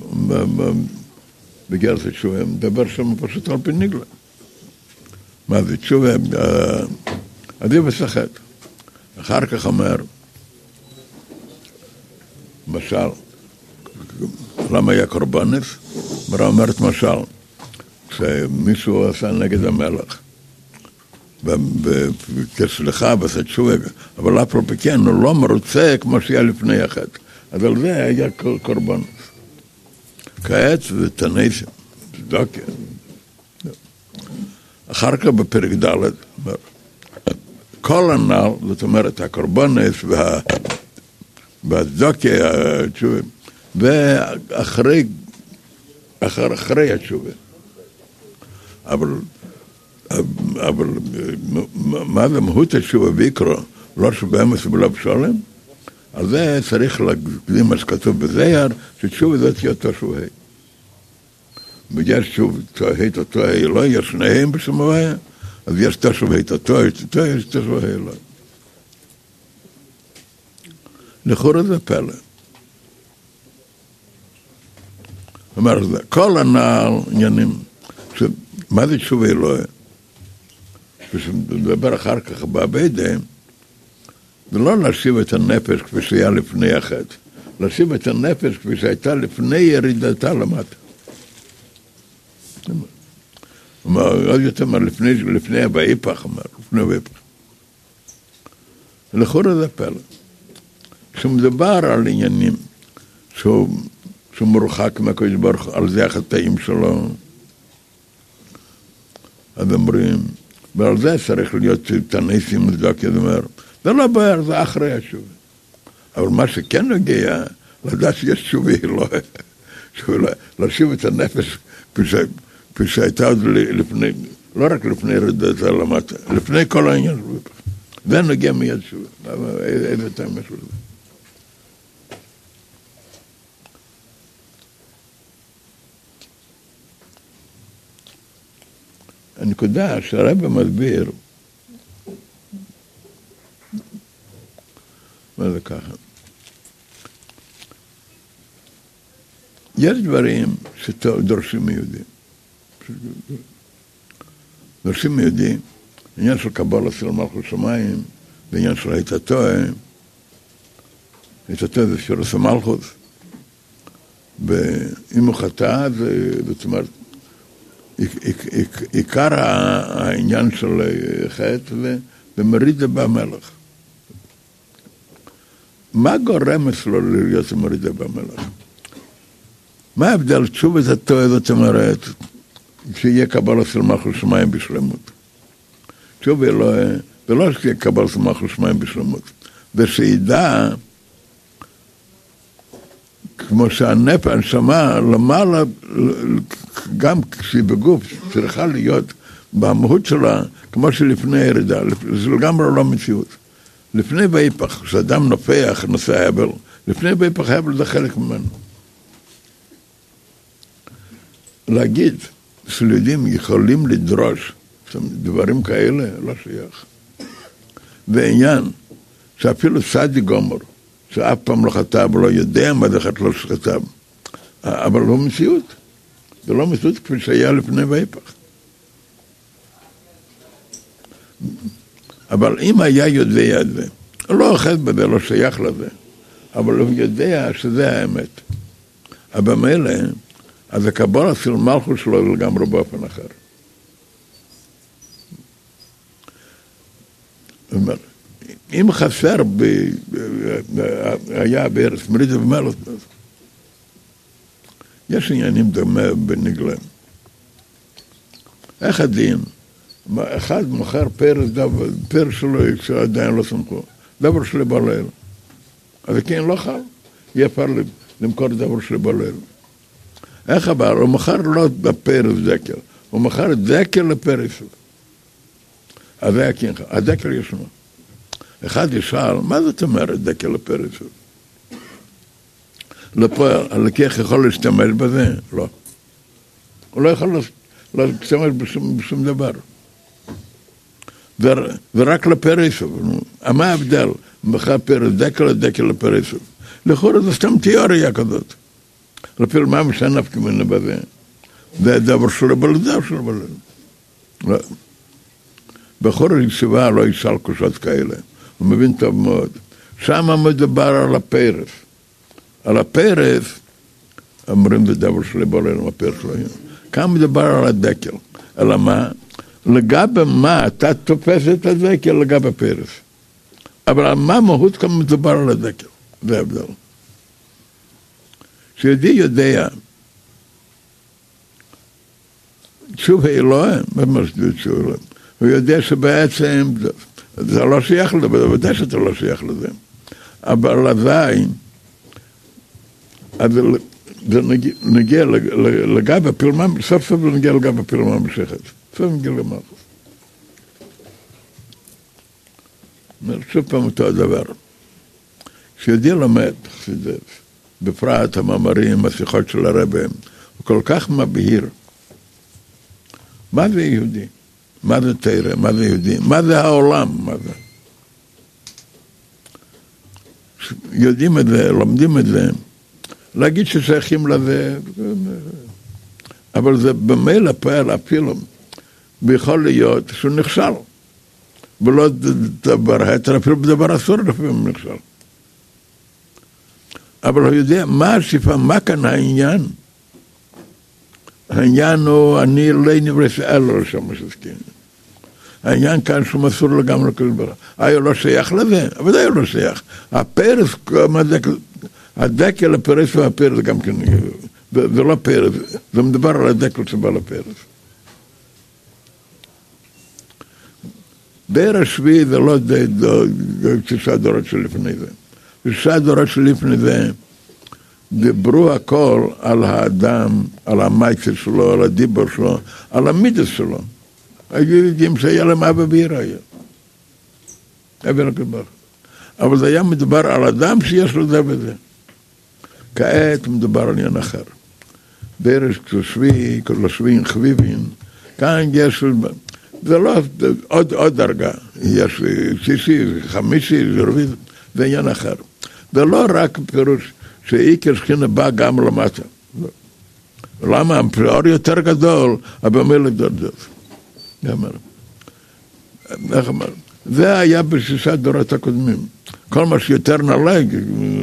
בגרסת תשובה, מדבר שם פשוט על פי נגלה. מה זה תשובה? עדיף וסחט. אחר כך אומר, משל, למה היה קורבנס? מראה אומרת משל, כשמישהו עשה נגד המלך, כסליחה ועשה תשובה, אבל אף על פי כן הוא לא מרוצה כמו שהיה לפני החטא. אז על זה היה קורבנס. כעת זה תנסים, צדוקה. אחר כך בפרק ד' כל הנ"ל, זאת אומרת, הקורבנס והצדוקה, התשובה, ואחרי התשובה. אבל מה זה מהות התשובה ויקרו? לא שבאמס ולא בשולם? על זה צריך להקדים מה שכתוב בזייר, שתשובה זאת היא אותו שוהה. ויש תשובה אותו אלוהי, יש שניהם בשום הוויה, אז יש תשובה אותו, יש תשובה אלוהי. לכאורה זה פלא. אומר, כל הנעל עניינים, מה זה תשובה אלוהי? כשמדבר אחר כך בעבדה, ולא להשיב את הנפש כפי שהיה לפני החטא, להשיב את הנפש כפי שהייתה לפני ירידתה למטה. עוד יותר אומר, לפני הבאיפך, לפני הבאיפך. לכאורה זה פלא. כשמדבר על עניינים שהוא מרוחק מהקדוש ברוך הוא, על זה החטאים שלו, אז אומרים, ועל זה צריך להיות תנסים לצדוקה, זאת אומרת, זה לא בעיה, זה אחרי התשובה. אבל מה שכן נוגע, לדעת שיש תשובה אלוהי, להשיב את הנפש כפי שהייתה עוד לפני, לא רק לפני רדתה למטה, לפני כל העניין. זה נוגע מיד תשובה. איזה טעם יש לזה? הנקודה שהרב מסביר, מה זה ככה? יש דברים שדורשים מיהודים. דורשים מיהודים, עניין של קבלה של מלכות שמיים, בעניין של היתתו, היתתו זה שירוס המלכות, ואם הוא חטא, זאת אומרת, עיקר העניין של חטא ומרידה במלך. מה גורם אצלו להיות מרידה במלך? מה ההבדל? תשוב את התואר, זאת אומרת, שיהיה קבלה של מלכות שמיים בשלמות. תשוב אלוהי, ולא שיהיה קבלה של מלכות שמיים בשלמות. ושידע, כמו הנשמה למעלה, גם כשהיא בגוף, צריכה להיות במהות שלה, כמו שלפני ירידה, זה לגמרי לא מציאות. לפני ויפח, כשאדם נופח, נושא הבל, לפני ויפח הבל זה חלק ממנו. להגיד שלידים יכולים לדרוש דברים כאלה, לא שייך. ועניין, שאפילו סעדי גומר, שאף פעם לא חטא ולא יודע מה זה חטא לא שחטא, אבל לא מציאות. זה לא מציאות כפי שהיה לפני ויפח. אבל אם היה יודע את זה, לא אוחז בזה, לא שייך לזה, אבל הוא יודע שזה האמת. אבל מילא, אז הקבלה של מלכות שלו לגמרי באופן אחר. אם חסר היה בארץ מרידה ומלכות, יש עניינים דומה בנגלה. איך הדין? אחד מוכר פר שלו שעדיין לא סמכו, דבר שלי בליל. אז כן לא חל, יהיה פער למכור דבר שלי בליל. איך אבל? הוא מכר לא בפר זקל, הוא מכר זקל לפר איסור. אז זה היה כן, הזקל ישנו. אחד ישאל, מה זאת אומרת דקל לפריסוף? לפועל, הלקיח יכול להשתמש בזה? לא. הוא לא יכול להשתמש בשום דבר. ורק לפריסוף. מה ההבדל? מחר פרס דקל לפריסוף. לכאורה זה סתם תיאוריה כזאת. לפעמים מה משנה כמנה בזה? זה הדבר שלו בלדה שלו בלדה. לא. בכל הישיבה לא ישאל קושות כאלה. הוא מבין טוב מאוד. שם מדובר על הפרס. על הפרס, אומרים זה דבר שלי בעולם, הפרס לא יהיה. כאן מדובר על הדקל. אלא מה? לגבי מה אתה תופס את הדקל לגבי הפרס. אבל על מה מהות כאן מדובר על הדקל? זה הבדל. שיהודי יודע, תשובה אלוהים, במסדות תשובה אלוהים, הוא יודע שבעצם זה לא שייך לזה, בוודאי שאתה לא שייך לזה. אבל עדיין, זה נגיע לגבי הפילמה, סוף סוף זה נגיע לגבי הפילמה משכת. סוף נגיע למחוז. שוב פעם אותו הדבר. כשיהודי לומד, בפרט המאמרים, השיחות של הרבי, הוא כל כך מבהיר. מה זה יהודי? מה זה תרא? מה זה יהודי? מה זה העולם? מה זה? יודעים את זה, לומדים את זה, להגיד ששייכים לזה, אבל זה במילא פועל אפילו, ויכול להיות שהוא נכשל, ולא דבר היתר, אפילו בדבר אסור לפעמים נכשל. אבל הוא יודע מה השיפה, מה כאן העניין? העניין הוא, אני לא נברס אלו לשם משסקים. העניין כאן שהוא מסור לגמרי כלבר. היה לא שייך לזה, אבל היה לא שייך. הפרס, הדקל הפרס והפרס גם כן, זה לא פרס, זה מדבר על הדקל שבא לפרס. דרך השביעי זה לא שישה דורות שלפני זה. שישה דורות שלפני זה, דיברו הכל על האדם, על המייצר שלו, על הדיבור שלו, על המידס שלו. היו יודעים שהיה להם אבא בעיר היה. אבל זה היה מדובר על אדם שיש לו זה וזה. כעת מדובר על עניין אחר. דרך כשושבי, כל השביעים חביבים, כאן יש, זה לא עוד דרגה, יש שישי, חמישי, זה עניין אחר. זה לא רק פירוש שעיקר שכינה בא גם למטה. למה? הפריאור יותר גדול, אבל מילה גדול. איך אמר? זה היה בשישה דורות הקודמים. כל מה שיותר נלג,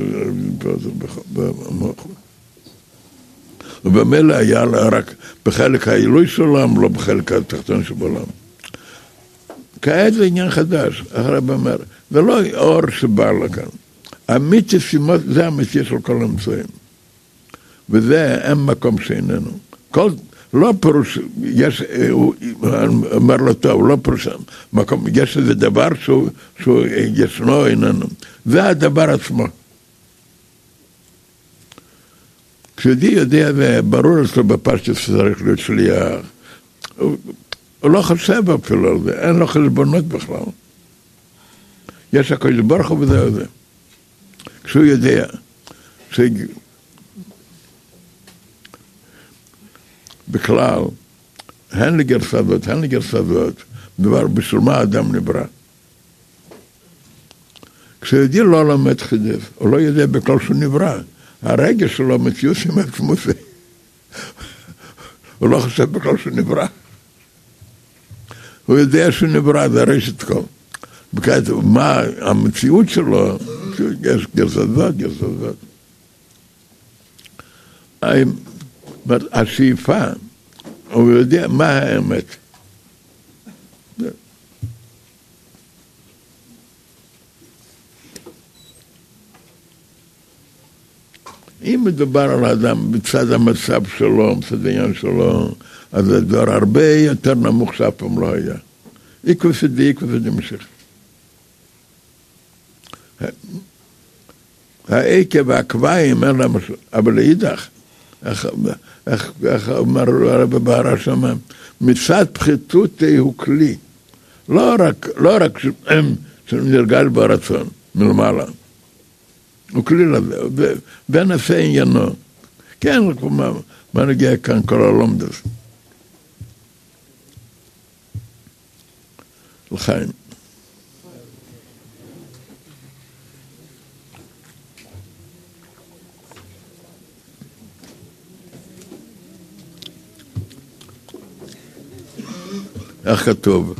ובמילה היה רק בחלק העילוי של העולם, לא בחלק התחתון של העולם. כעת זה עניין חדש, הרב אומר, זה לא אור שבא לכאן. המיתיסימות, זה המיתיס של כל המצויים. וזה אין מקום שאיננו. לא פירוש, יש, הוא אומר לו טוב, לא פירוש, מקום, יש איזה דבר שהוא ישנו איננו. זה הדבר עצמו. כשיהודי יודע, וברור אצלו בפשטות שצריך להיות שליח, הוא לא חושב אפילו על זה, אין לו חשבונות בכלל. יש הקדוש ברוך הוא וזה וזה. כשהוא יודע בכלל, הן לגרסאות, דבר בשביל מה האדם נברא. כשיהודי לא לומד חידש, הוא לא יודע בכלל שהוא נברא. הרגש שלו מציאות עם עצמו זה. הוא לא חושב בכלל שהוא נברא. הוא יודע שהוא נברא, זה הרשת כל. בכלל, מה המציאות שלו, יש גרסאות. השאיפה, הוא יודע מה האמת. אם מדובר על האדם בצד המצב שלו, בצד העניין שלו, אז זה דבר הרבה יותר נמוך שאף פעם לא היה. עקבא דמשך. העקב והעקביים אין להם משהו, אבל לאידך, איך אומר הרב בהרה שמה, מצד פחיתות הוא כלי. לא רק שנרגש ברצון, מלמעלה. הוא כליל הזה, ונעשה עניינו. כן, מה נגיע כאן כל הלומדס? לחיים. איך כתוב?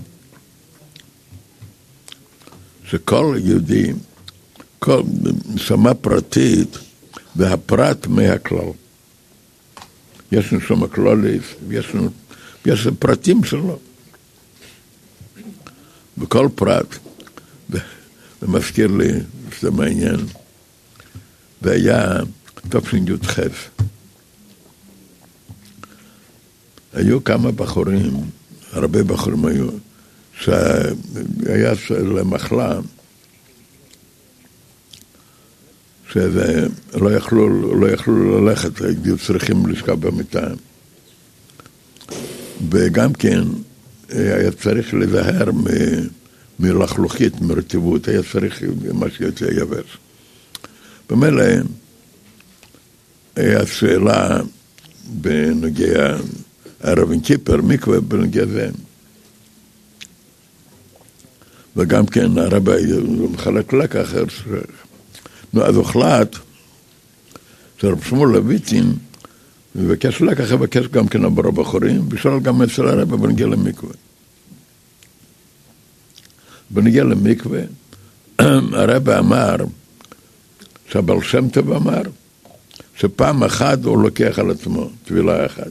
שכל יהודי, כל נשמה פרטית, והפרט מהכלל. יש לנו שם כלולית, יש פרטים שלו. בכל פרט, זה מזכיר לי, זה מעניין, והיה תש"ח. היו כמה בחורים, הרבה בחורים היו, שהיה למחלה, שלא יכלו ללכת, היו צריכים לשכב במיטה. וגם כן, היה צריך להיזהר מלחלוכית, מרטיבות, היה צריך משהו יותר יבש. במילא, היה שאלה בנוגע ערב כיפר, מקווה בנוגע זה. וגם כן הרבה מחלק לקח אחר. אז הוחלט שרב שמואל לויטין מבקש לקח, מבקש גם כן עבור בחורים, ושאל גם אצל הרבה בנוגע למקווה. בנוגע למקווה, הרבה אמר, שהבעל שם טוב אמר, שפעם אחת הוא לוקח על עצמו, טבילה אחת.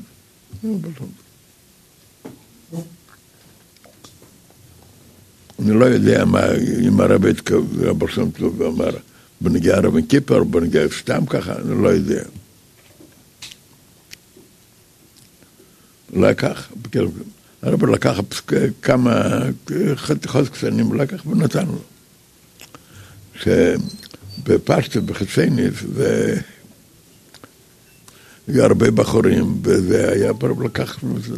אני לא יודע אם הרבה הבעל שם טוב אמר, בנגיע ערב כיפר, בנגיע סתם ככה, אני לא יודע. לקח, הרבה לקח כמה חתיכות קטנים, לקח ונתן לו. שבפשטה, בחצייניס, היו הרבה בחורים, וזה היה פרב לקח וזה.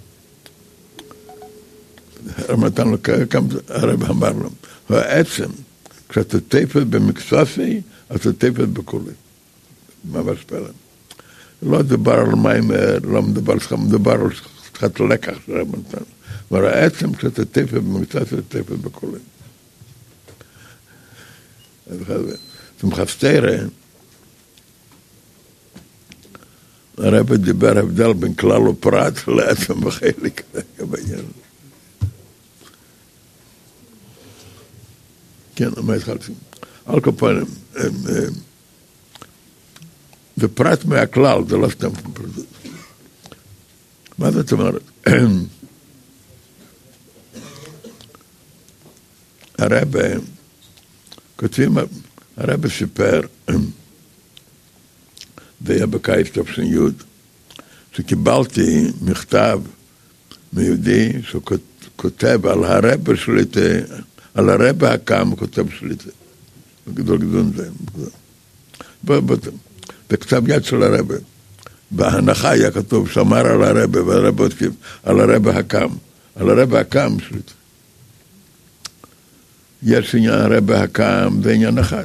הרבה נתן לו כמה, הרבה אמר לו, העצם, כשאתה תפת במקצועי, אתה תפת בכולי. ממש פלא. לא מדבר על מים, לא מדבר על שחת לקח של הרבה נתן. אבל העצם, כשאתה תפת במקצועי, אתה תפת בכולי. זה מחסתרה, הרבה דיבר הבדל בין כלל ופרט לעצם וחלק בעניין. כן, מה התחלתי? על כל פנים, זה פרט מהכלל, זה לא סתם פרט. מה זאת אומרת? הרבה, כותבים, הרבה סיפר, זה היה בקיץ תש"י, שקיבלתי מכתב מיהודי שכותב על הרבה שליטה, על הרבה הקם כותב שליטה. גדול זה. בכתב יד של הרבה. בהנחה היה כתוב, שמר על הרבה, והרבה הוסיף, על הרבה הקם. על הרבה הקם שליטה. יש עניין הרבה הקם, זה עניין אחת.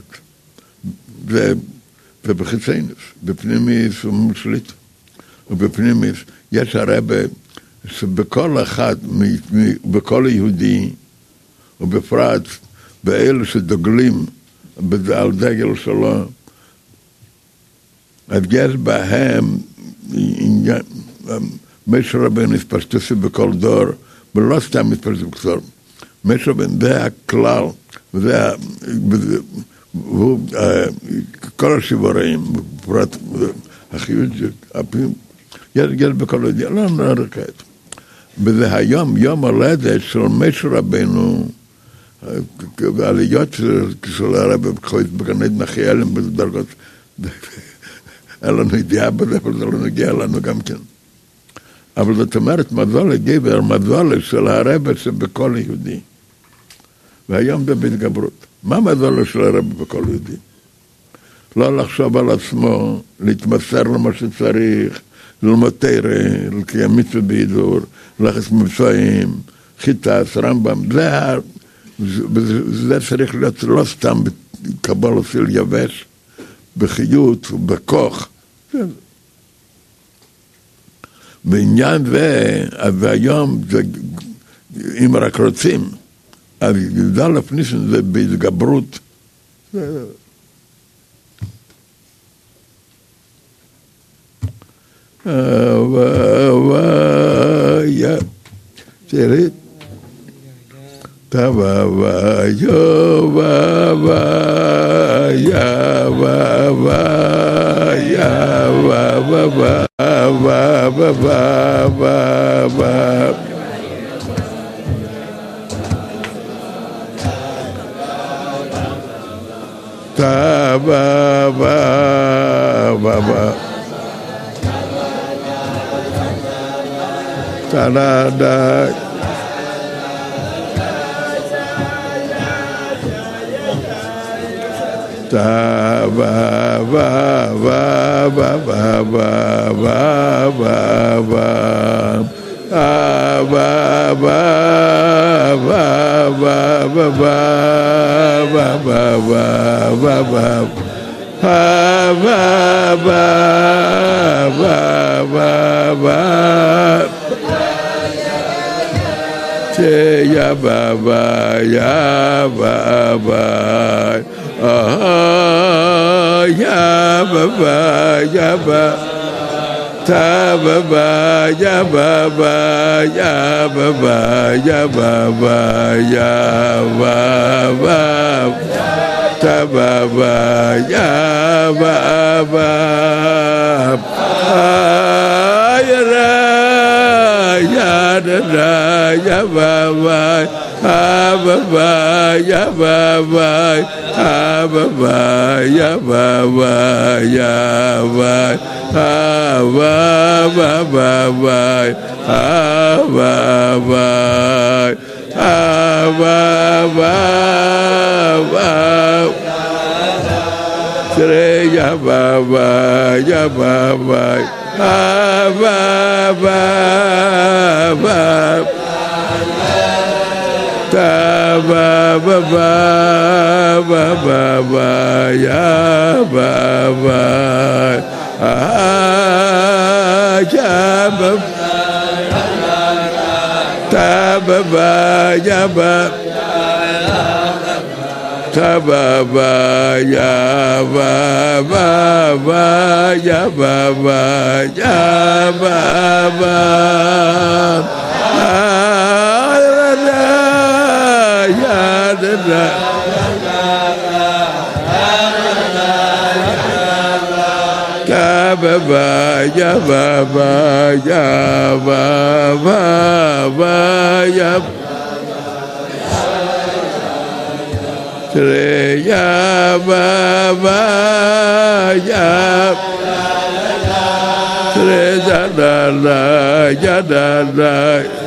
ובחיצייניס, בפנימיס הוא שליטה. ובפנימיס יש הרבה שבכל אחד, בכל יהודי, ובפרט באלה שדוגלים על דגל שלו, אז יש בהם משה רבנו התפשטסו בכל דור, ולא סתם התפשטסו בכל דור. משה רבנו זה הכלל, והוא כל השיבוראים, בפרט החיות, יש בכל יהודי, לא נרקעת. וזה היום, יום הולדת של משה רבנו, העליות של הרב בגני נחיילים בדרגות, אין לנו ידיעה בזה, אבל זה לא נגיע לנו גם כן. אבל זאת אומרת, מזול לגבר, מזול של הרב שבכל יהודי. והיום זה בהתגברות. מה מזול של הרב בכל יהודי? לא לחשוב על עצמו, להתמסר למה שצריך, ללמוד תורה, לקיים מצווה בהידור, לחץ מבצעים, חיטס, רמב"ם, זה וזה צריך להיות לא סתם בקבלה של יבש, בחיות ובכוח. בעניין זה, אז היום, אם רק רוצים, אז ידע לפניסן זה בהתגברות. תראי, ya baba ya baba ya baba ya baba ta baba ya baba ya baba ya baba ya baba ta baba ya baba ya da ya baba baba ya baba baba ya baba ya baba baba ya baba ya baba ta baba ya baba ya baba ta baba ya baba ta baba ya baba ya baba ya baba ya da baba ya baba ya baba ya ya baba ya ya da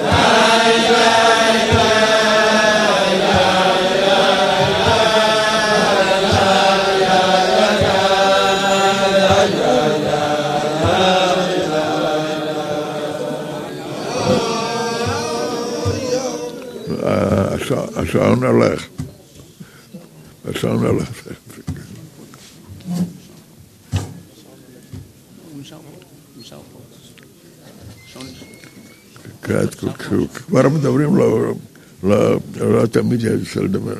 השעון הולך. השעון הולך. כבר מדברים, לא תמיד יש לדבר.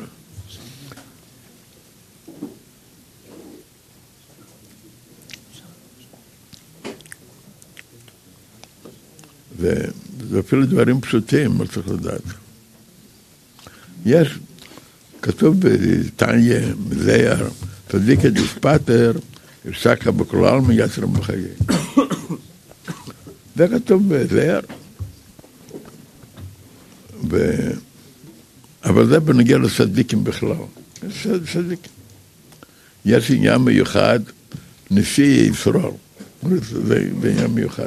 זה אפילו דברים פשוטים, מה צריך לדעת. יש, כתוב בתניא, מזייר, צדיק דספטר, יפסקה בכל העלמא יצר בחיי. זה כתוב בזייר. אבל זה בנוגע לצדיקים בכלל. צדיק. יש עניין מיוחד, נשיא ישראל. זה עניין מיוחד.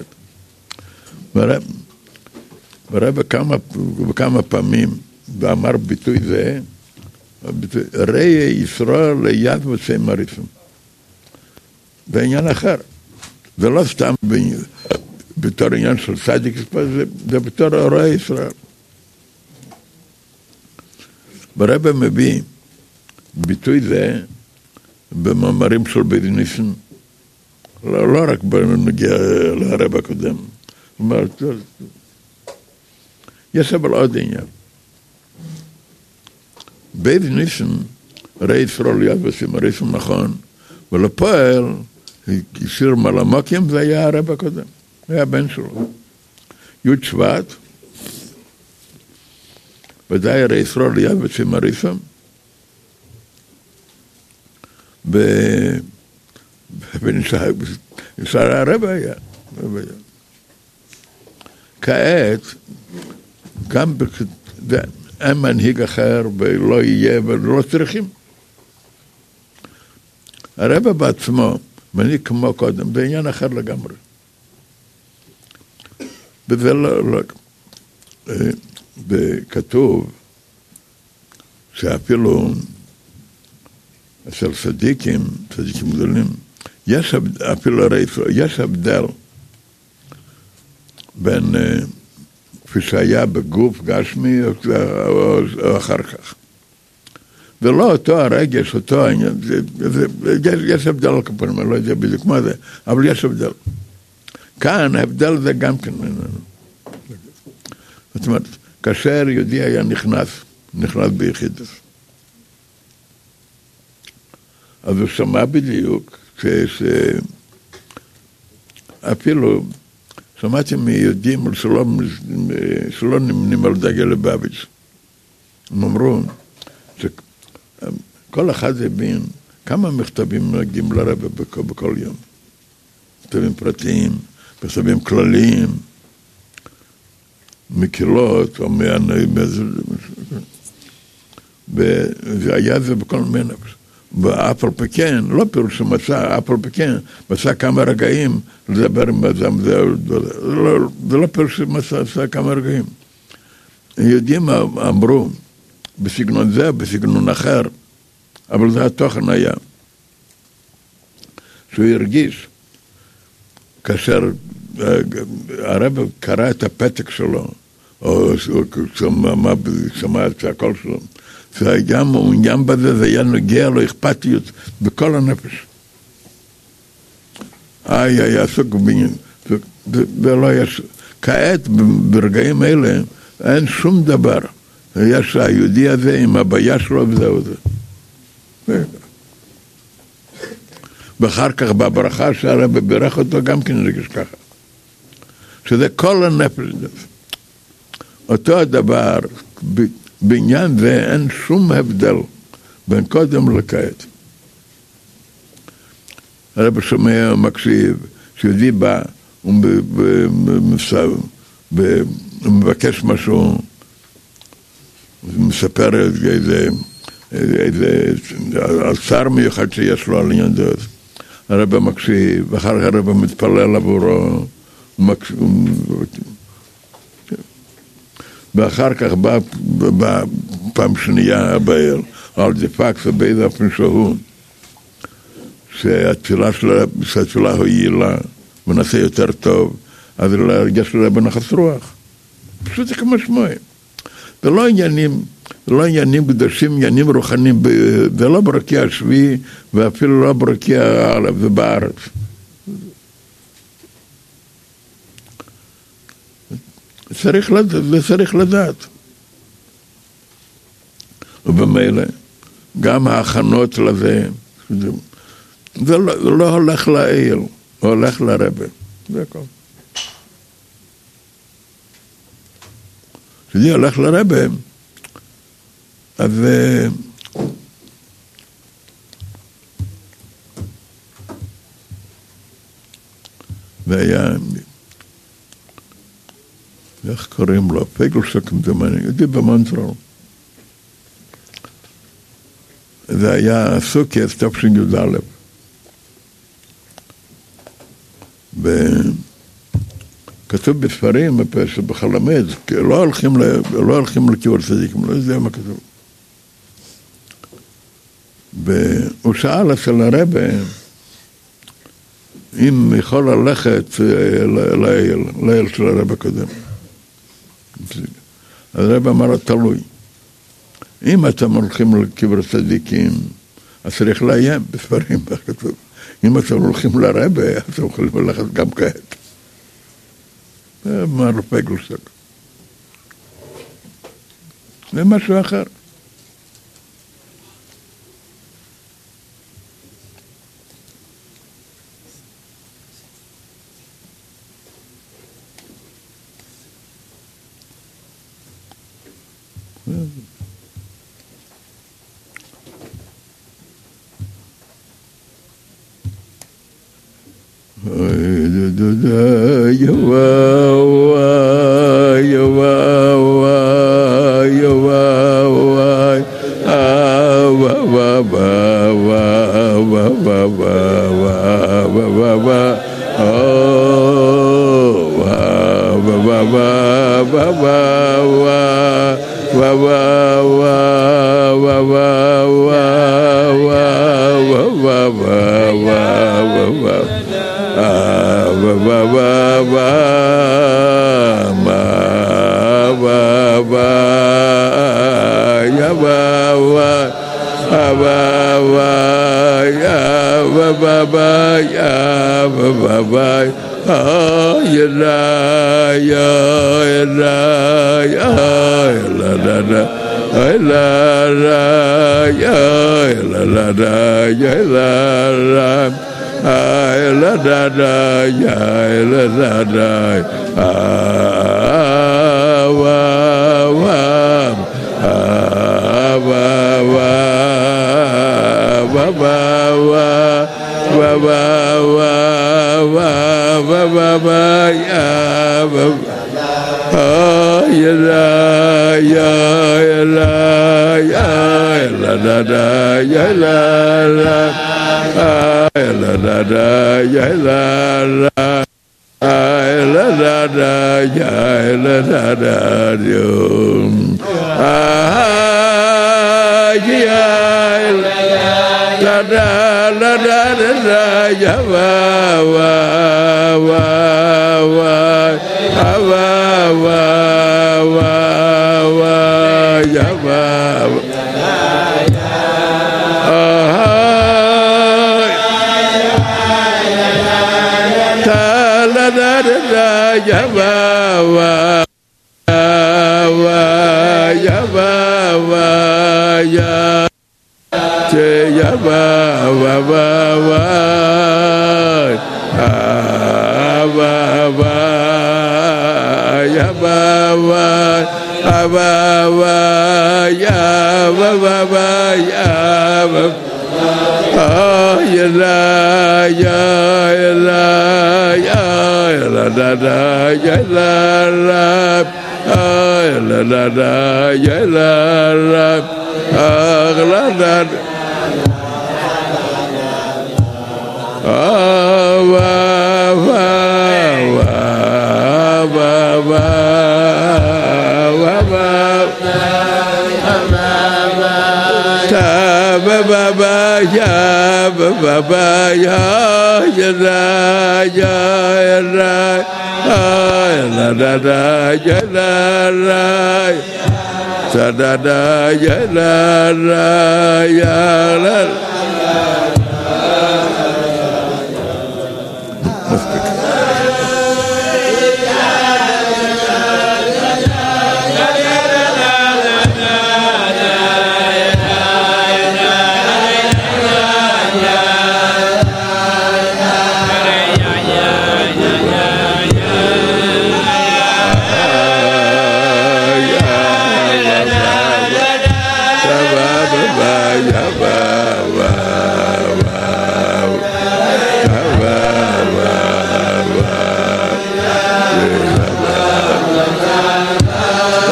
ורב בכמה פעמים, ואמר ביטוי זה, ראי ישראל ליד וצי מריפים. בעניין אחר. זה לא סתם בתור עניין של צדיק, זה בתור ראי ישראל. ברבא מביא ביטוי זה במאמרים של בית ניסן, לא רק בנגיע לרבא הקודם. יש אבל עוד עניין. בית ניסן ראי ישראל יד וסימריסם נכון, ולפועל שיר מלמוקים זה היה הרבא הקודם, זה היה הבן שלו. י' שבט, ודאי ראי ישראל יד וסימריסם, ונשאר הרבא היה. כעת, גם אין מנהיג אחר ולא יהיה ולא צריכים. הרבא בעצמו מנהיג כמו קודם, זה עניין אחר לגמרי. וזה לא, וכתוב שאפילו אצל צדיקים גדולים, יש אפילו יש הבדל בין כפי שהיה בגוף גשמי או אחר כך. ולא אותו הרגש, אותו העניין, יש הבדל על כפונים, אני לא יודע בדיוק מה זה, אבל יש הבדל. כאן ההבדל זה גם כן ממנו. זאת אומרת, כאשר יהודי היה נכנס ביחידות. אז הוא שמע בדיוק, אפילו שמעתי מיהודים שלא נמנים על דגל לבביץ'. הם אמרו שכל אחד הבין כמה מכתבים מגיעים לרבא בכל יום. מכתבים פרטיים, מכתבים כלליים, מקהילות, או והיה זה בכל מיני. ואף על פי כן, לא פירוש שמצא, אף על פי כן, מצא כמה רגעים לדבר עם אדם, זה לא פירוש שמצא כמה רגעים. יהודים אמרו, בסגנון זה, בסגנון אחר, אבל זה התוכן היה. שהוא הרגיש, כאשר הרב קרא את הפתק שלו, או שמע את הקול שלו, והיה מעוניין בזה, זה היה נוגע לו אכפתיות בכל הנפש. היה עסוק בעניין, ולא יש, כעת ברגעים האלה אין שום דבר, יש היהודי הזה עם הבעיה שלו וזהו זה. ואחר כך בברכה שהרבא בירך אותו גם כן נרגיש ככה. שזה כל הנפש. אותו הדבר, בעניין זה אין שום הבדל בין קודם לכעת. הרב שומע מקשיב, שיהודי בא ומבקש משהו, מספר איזה צער מיוחד שיש לו על עניין זה. הרב מקשיב, ואחר כך הרב מתפלל עבורו, ואחר כך בא פעם שנייה הבעל, על דפקס ובאיזה אופן שהוא, שהתפילה הועילה ונעשה יותר טוב, אז יש לרב נחת רוח. פשוט זה כמו שמועים. זה לא עניינים קדושים, עניינים רוחניים, זה לא ברקיע השביעי, ואפילו לא ברקיע העלב, זה בארץ. צריך לדעת. ובמילא, גם ההכנות לזה, זה לא הולך לאל, הולך לרבא. זה הכל. כשאני הולך לרבא, אז והיה, איך קוראים לו? פייגלשטוק כמדומני, יודעים במונטרול. זה היה סוכי, תש"י י"א. כתוב בספרים, בחלמד, לא הולכים לקבור צדיקים, לא יודע מה כתוב. והוא שאל אצל הרבא, אם יכול ללכת לאל של הרבא קודם. אז הרבא אמר לו, תלוי. אם אתם הולכים לקבר צדיקים, אז צריך לעיין בספרים, אם אתם הולכים לרבה, אתם יכולים ללכת גם כעת. זה מר פגלסון. זה משהו אחר.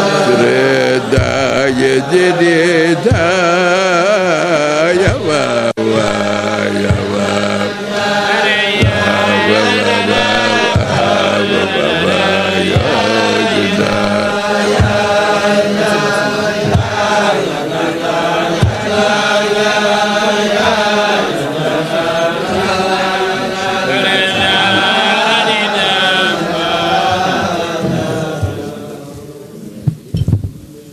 Did it,